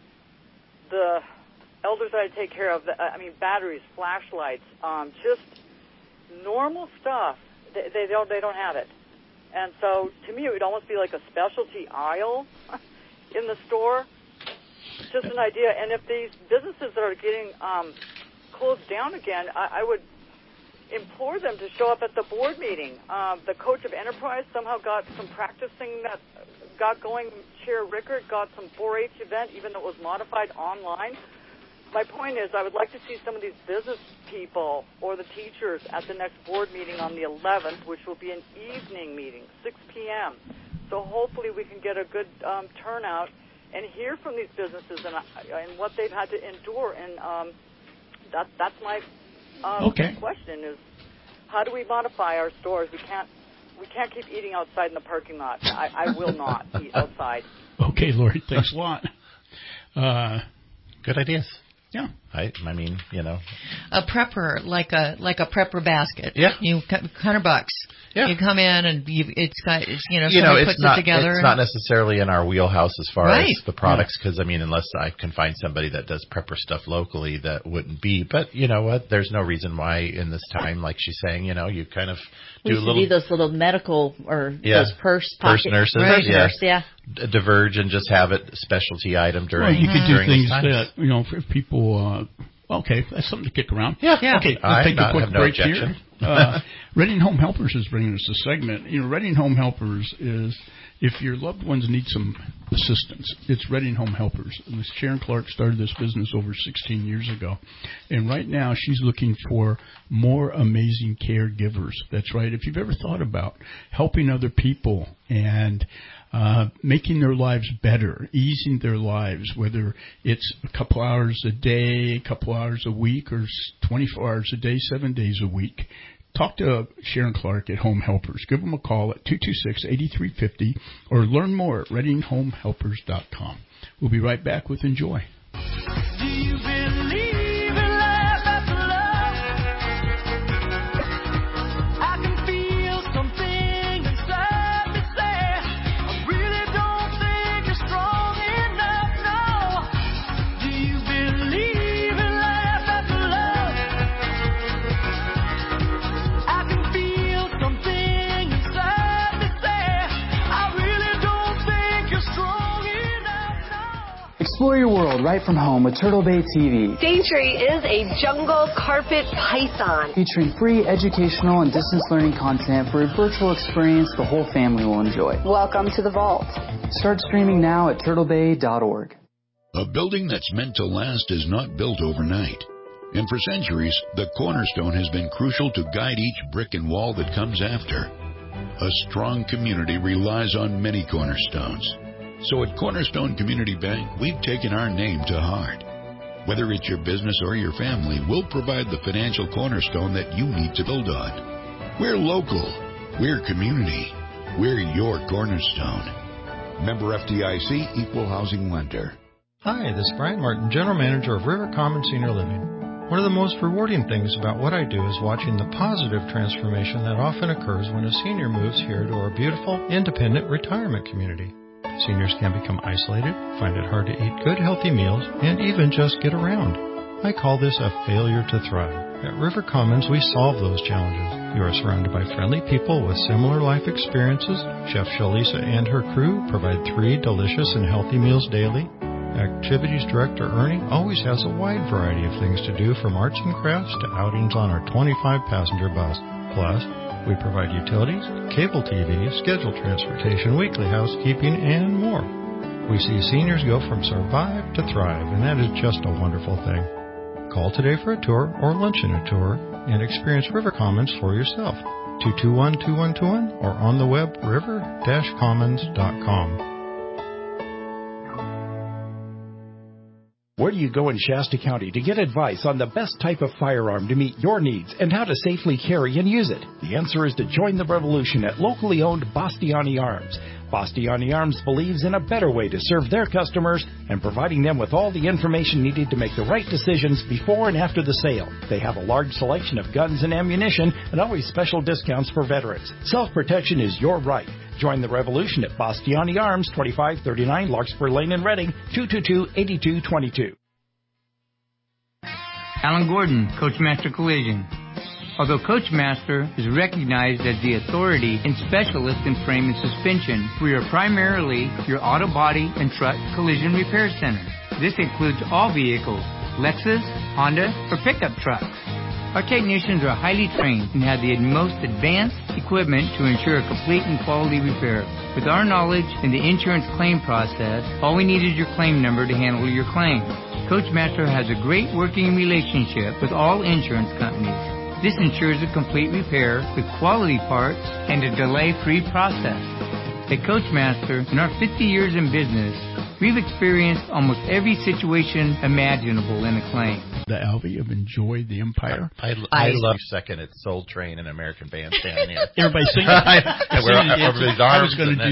the elders that I take care of, batteries, flashlights, just normal stuff, they don't have it. And so, to me, it would almost be like a specialty aisle in the store. Just an idea. And if these businesses that are getting closed down again, I would implore them to show up at the board meeting. The coach of enterprise somehow got some practicing that got going. Chair Rickard got some 4-H event, even though it was modified online. My point is, I would like to see some of these business people or the teachers at the next board meeting on the 11th, which will be an evening meeting, 6 p.m. So hopefully we can get a good turnout and hear from these businesses and what they've had to endure. And that's my question is, how do we modify our stores? We can't keep eating outside in the parking lot. I will not eat outside. Okay, Lori, thanks a lot. Good ideas. Yeah. A prepper, like a prepper basket. Yeah. $100. Yeah. You come in and somebody puts it together. It's not necessarily in our wheelhouse as far as the products, because unless I can find somebody that does prepper stuff locally, that wouldn't be. But you know what? There's no reason why in this time, like she's saying, you kind of do a little. We those little medical or those purse nurses, diverge and just have it a specialty item during. Well, you could do things that if people. Okay, that's something to kick around. Yeah. Okay, let's take a quick break here. Reading Home Helpers is bringing us a segment. Reading Home Helpers is if your loved ones need some assistance, it's Reading Home Helpers. And Sharon Clark started this business over 16 years ago. And right now she's looking for more amazing caregivers. That's right. If you've ever thought about helping other people and making their lives better, easing their lives, whether it's a couple hours a day, a couple hours a week, or 24 hours a day, 7 days a week. Talk to Sharon Clark at Home Helpers. Give them a call at 226-8350 or learn more at readinghomehelpers.com. We'll be right back with Enjoy. Do you believe in life after love? I can feel something inside me say, I really don't think your world right from home with Turtle Bay TV. Daintree is a jungle carpet python. Featuring free educational and distance learning content for a virtual experience the whole family will enjoy. Welcome to the vault. Start streaming now at turtlebay.org. A building that's meant to last is not built overnight. And for centuries, the cornerstone has been crucial to guide each brick and wall that comes after. A strong community relies on many cornerstones. So at Cornerstone Community Bank, we've taken our name to heart. Whether it's your business or your family, we'll provide the financial cornerstone that you need to build on. We're local. We're community. We're your cornerstone. Member FDIC, Equal Housing Lender. Hi, this is Brian Martin, General Manager of River Commons Senior Living. One of the most rewarding things about what I do is watching the positive transformation that often occurs when a senior moves here to our beautiful, independent retirement community. Seniors can become isolated, find it hard to eat good, healthy meals, and even just get around. I call this a failure to thrive. At River Commons, we solve those challenges. You are surrounded by friendly people with similar life experiences. Chef Shalisa and her crew provide 3 delicious and healthy meals daily. Activities Director Ernie always has a wide variety of things to do, from arts and crafts to outings on our 25-passenger bus. Plus, we provide utilities, cable TV, scheduled transportation, weekly housekeeping, and more. We see seniors go from survive to thrive, and that is just a wonderful thing. Call today for a tour or luncheon a tour and experience River Commons for yourself. 221-2121 or on the web river-commons.com. Where do you go in Shasta County to get advice on the best type of firearm to meet your needs and how to safely carry and use it? The answer is to join the revolution at locally owned Bastiani Arms. Bastiani Arms believes in a better way to serve their customers and providing them with all the information needed to make the right decisions before and after the sale. They have a large selection of guns and ammunition and always special discounts for veterans. Self-protection is your right. Join the revolution at Bastiani Arms, 2539 Larkspur Lane in Reading, 222-8222. Alan Gordon, Coachmaster Collision. Although Coachmaster is recognized as the authority and specialist in frame and suspension, we are primarily your auto body and truck collision repair center. This includes all vehicles, Lexus, Honda, or pickup trucks. Our technicians are highly trained and have the most advanced equipment to ensure a complete and quality repair. With our knowledge in the insurance claim process, all we need is your claim number to handle your claim. Coachmaster has a great working relationship with all insurance companies. This ensures a complete repair with quality parts and a delay-free process. At Coachmaster, in our 50 years in business, we've experienced almost every situation imaginable in a claim. The Alvy of Enjoy the Empire. I love second at Soul Train and American Bandstand. Yeah. Everybody singing. Everybody's arms.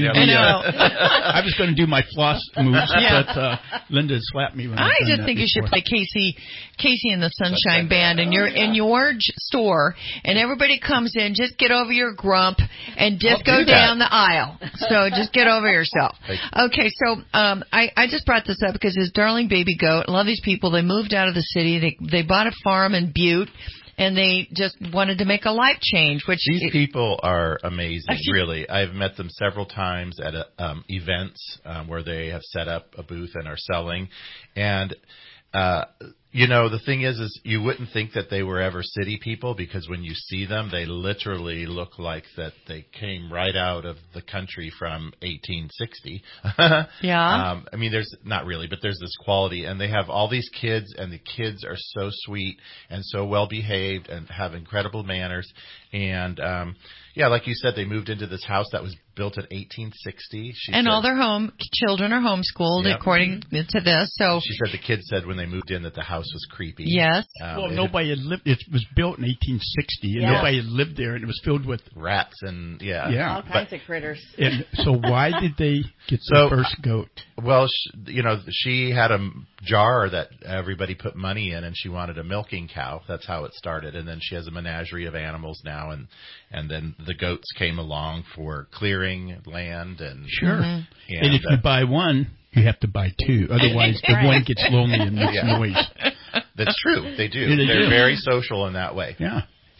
I was going to do my floss moves, but Linda slapped me when I just think you should play Casey and the Sunshine Band in your store, and everybody comes in. Just get over your grump and just go down the aisle. So just get over yourself. Okay, so I just brought this up because his darling baby goat. I love these people. They moved out of the city. They bought a farm in Butte, and they just wanted to make a life change. These people are amazing, really. I've met them several times at events where they have set up a booth and are selling. And the thing is you wouldn't think that they were ever city people, because when you see them, they literally look like that they came right out of the country from 1860. Yeah. There's not really, but there's this quality, and they have all these kids, and the kids are so sweet and so well behaved and have incredible manners. And like you said, they moved into this house that was built in 1860. All their children are homeschooled, according to this. So she said the kids said when they moved in that the house was creepy. Yes. Nobody had lived. It was built in 1860, and nobody had lived there, and it was filled with rats and all kinds of critters. And so why did they get the first goat? Well, she had a jar that everybody put money in, and she wanted a milking cow. That's how it started. And then she has a menagerie of animals now, and then the goats came along for clearing land. And sure. And if you buy one, you have to buy two. Otherwise, the one gets lonely and makes noise. That's true. They do. They're very social in that way. Yeah.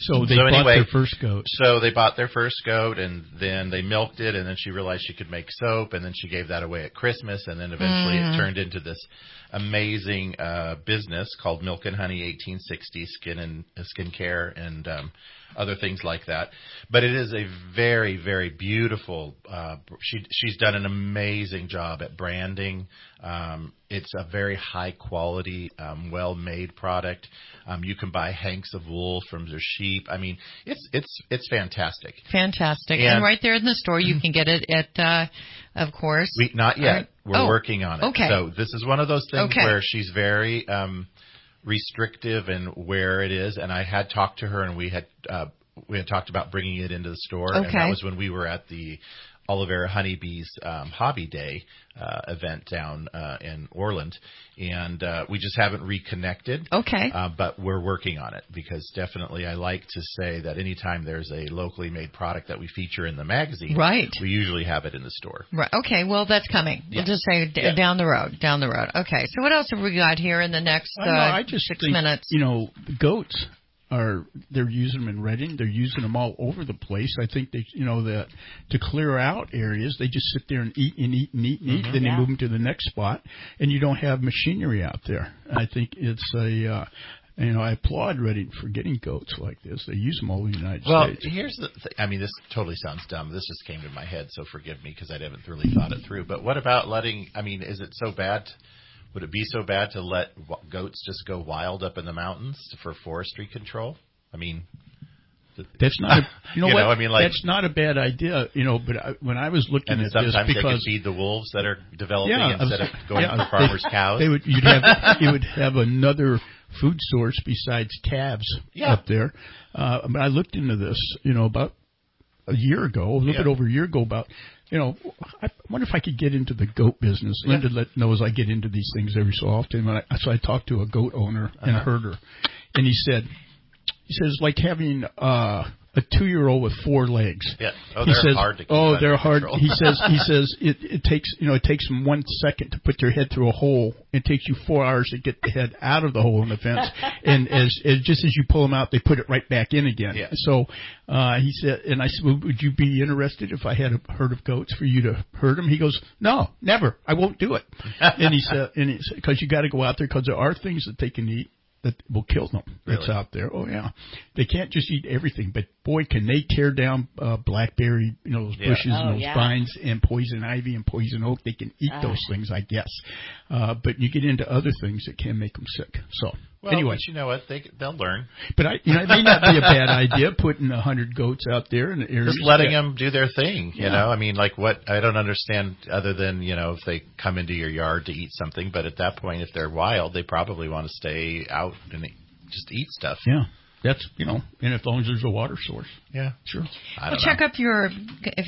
So they bought their first goat. So they bought their first goat, and then they milked it, and then she realized she could make soap, and then she gave that away at Christmas, and then eventually it turned into this amazing business called Milk and Honey 1860 Skin Care and other things like that. But it is a very, very beautiful. She's done an amazing job at branding. It's a very high quality, well made product. You can buy hanks of wool from their sheep. I mean, it's fantastic. Fantastic. And right there in the store, you can get it at, of course. Not yet. We're working on it. Okay. So this is one of those things where she's very restrictive in where it is. And I had talked to her, and we had talked about bringing it into the store. Okay. And that was when we were at the Olivera Honeybees Hobby Day event down in Orland, and we just haven't reconnected. Okay. But we're working on it, because definitely I like to say that anytime there's a locally made product that we feature in the magazine, right, we usually have it in the store. Right. Okay. Well, that's coming. Yeah. We'll just say down the road. Down the road. Okay. So what else have we got here in the next I just 6 think, minutes? Goats. They're using them in Reading. They're using them all over the place. I think they, that to clear out areas, they just sit there and eat and eat and eat and eat. Then they move them to the next spot, and you don't have machinery out there. I think it's I applaud Reading for getting goats like this. They use them all in the United States. Well, here's the thing. I mean, this totally sounds dumb. This just came to my head, so forgive me, because I haven't really thought it through. But what about is it so bad? Would it be so bad to let goats just go wild up in the mountains for forestry control? I mean, that's not. That's not a bad idea. But when I was looking at this, sometimes they could feed the wolves that are developing instead of going to the farmers' cows. You would have another food source besides calves up there. But I looked into this, about a year ago, a little bit over a year ago, about. I wonder if I could get into the goat business. Linda knows I get into these things every so often. So I talked to a goat owner and a herder, and he says like having a 2-year-old with 4 legs. Yeah. They're hard to keep. They're hard. He says it takes them 1 second to put their head through a hole. It takes you 4 hours to get the head out of the hole in the fence. And just as you pull them out, they put it right back in again. Yeah. So he said, and I said, well, would you be interested if I had a herd of goats for you to herd them? He goes, no, never. I won't do it. And he said, because you got to go out there, because there are things that they can eat that will kill them. That's out there. Oh yeah, they can't just eat everything. But boy, can they tear down blackberry, those bushes and those vines, and poison ivy and poison oak. They can eat those things, I guess. But you get into other things that can make them sick. So anyway, but you know what? They'll learn. But it may not be a bad idea putting 100 goats out there in the area. Just letting them do their thing. You know, I mean, like what I don't understand other than if they come into your yard to eat something. But at that point, if they're wild, they probably want to stay out and just eat stuff. Yeah. That's, and as long as there's a water source. Yeah. Sure. Well, check up if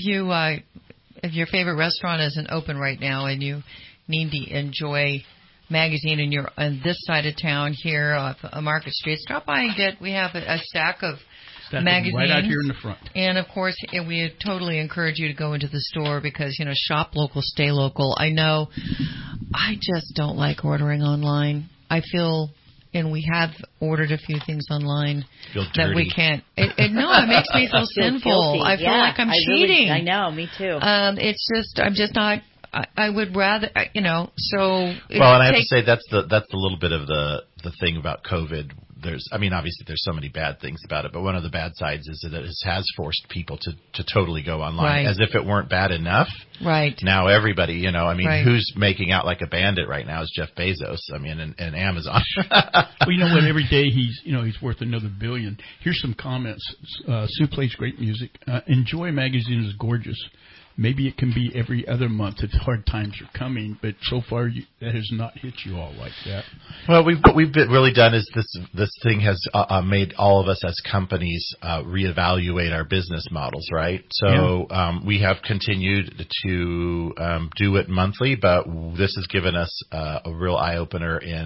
your favorite restaurant isn't open right now and you need to enjoy magazine and you're on this side of town here off Market Street, stop by and we have a stack of magazines right out here in the front. And of course, we totally encourage you to go into the store because, shop local, stay local. I know I just don't like ordering online. I feel, and we have ordered a few things online that we can't. It makes me feel sinful. I feel like I'm cheating. I know, me too. It's just, I'm just not. I would rather, so. Well, and I have to say that's the little bit of the thing about COVID. Obviously there's so many bad things about it, but one of the bad sides is that it has forced people to totally go online as if it weren't bad enough. Right. Now everybody, who's making out like a bandit right now is Jeff Bezos. And Amazon. Well, what? Every day he's worth another $1 billion. Here's some comments. Sue plays great music. Enjoy magazine is gorgeous. Maybe it can be every other month if hard times are coming, but so far that has not hit you all like that. Well, what we've really done is this thing has made all of us as companies reevaluate our business models, right? So we have continued to do it monthly, but this has given us a real eye-opener in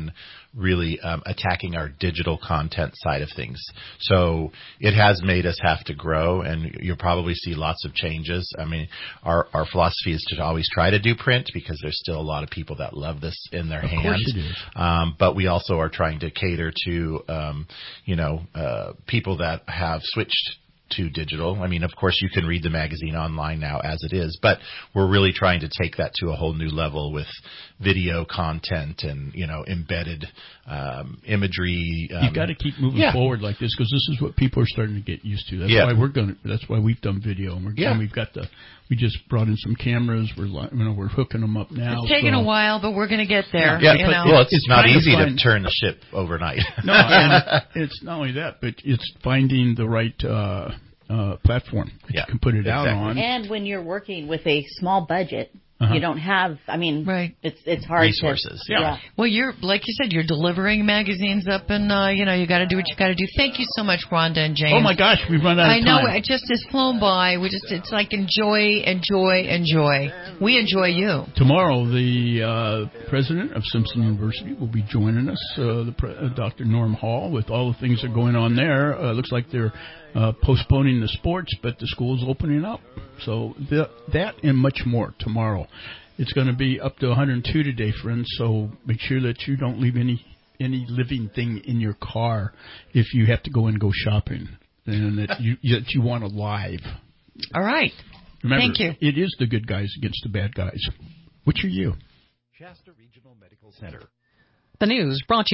really attacking our digital content side of things. So it has made us have to grow, and you'll probably see lots of changes. I mean, our philosophy is to always try to do print because there's still a lot of people that love this in their hands. Of course it is. But we also are trying to cater to, people that have switched to digital. I mean, of course, you can read the magazine online now as it is, but we're really trying to take that to a whole new level with video content and, embedded imagery. You've got to keep moving forward like this because this is what people are starting to get used to. That's why we've done video, and we just brought in some cameras. We're hooking them up now. It's taken a while, but we're going to get there. Well, it's not easy to turn the ship overnight. No, and it's not only that, but it's finding the right platform that you can put it out on. And when you're working with a small budget, you don't have, it's hard resources. Well, you're, like you said, you're delivering magazines up and, you got to do what you got to do. Thank you so much, Rhonda and James. Oh my gosh, we've run out of time. I know, it just has flown by. It's like enjoy. We enjoy you. Tomorrow, the president of Simpson University will be joining us, Dr. Norm Hall, with all the things that are going on there. Looks like they're postponing the sports, but the school's opening up. So that and much more tomorrow. It's going to be up to 102 today, friends, so make sure that you don't leave any living thing in your car if you have to go and go shopping, and that you want to live. All right. Remember, thank you. It is the good guys against the bad guys. Which are you? Shasta Regional Medical Center. The news brought to you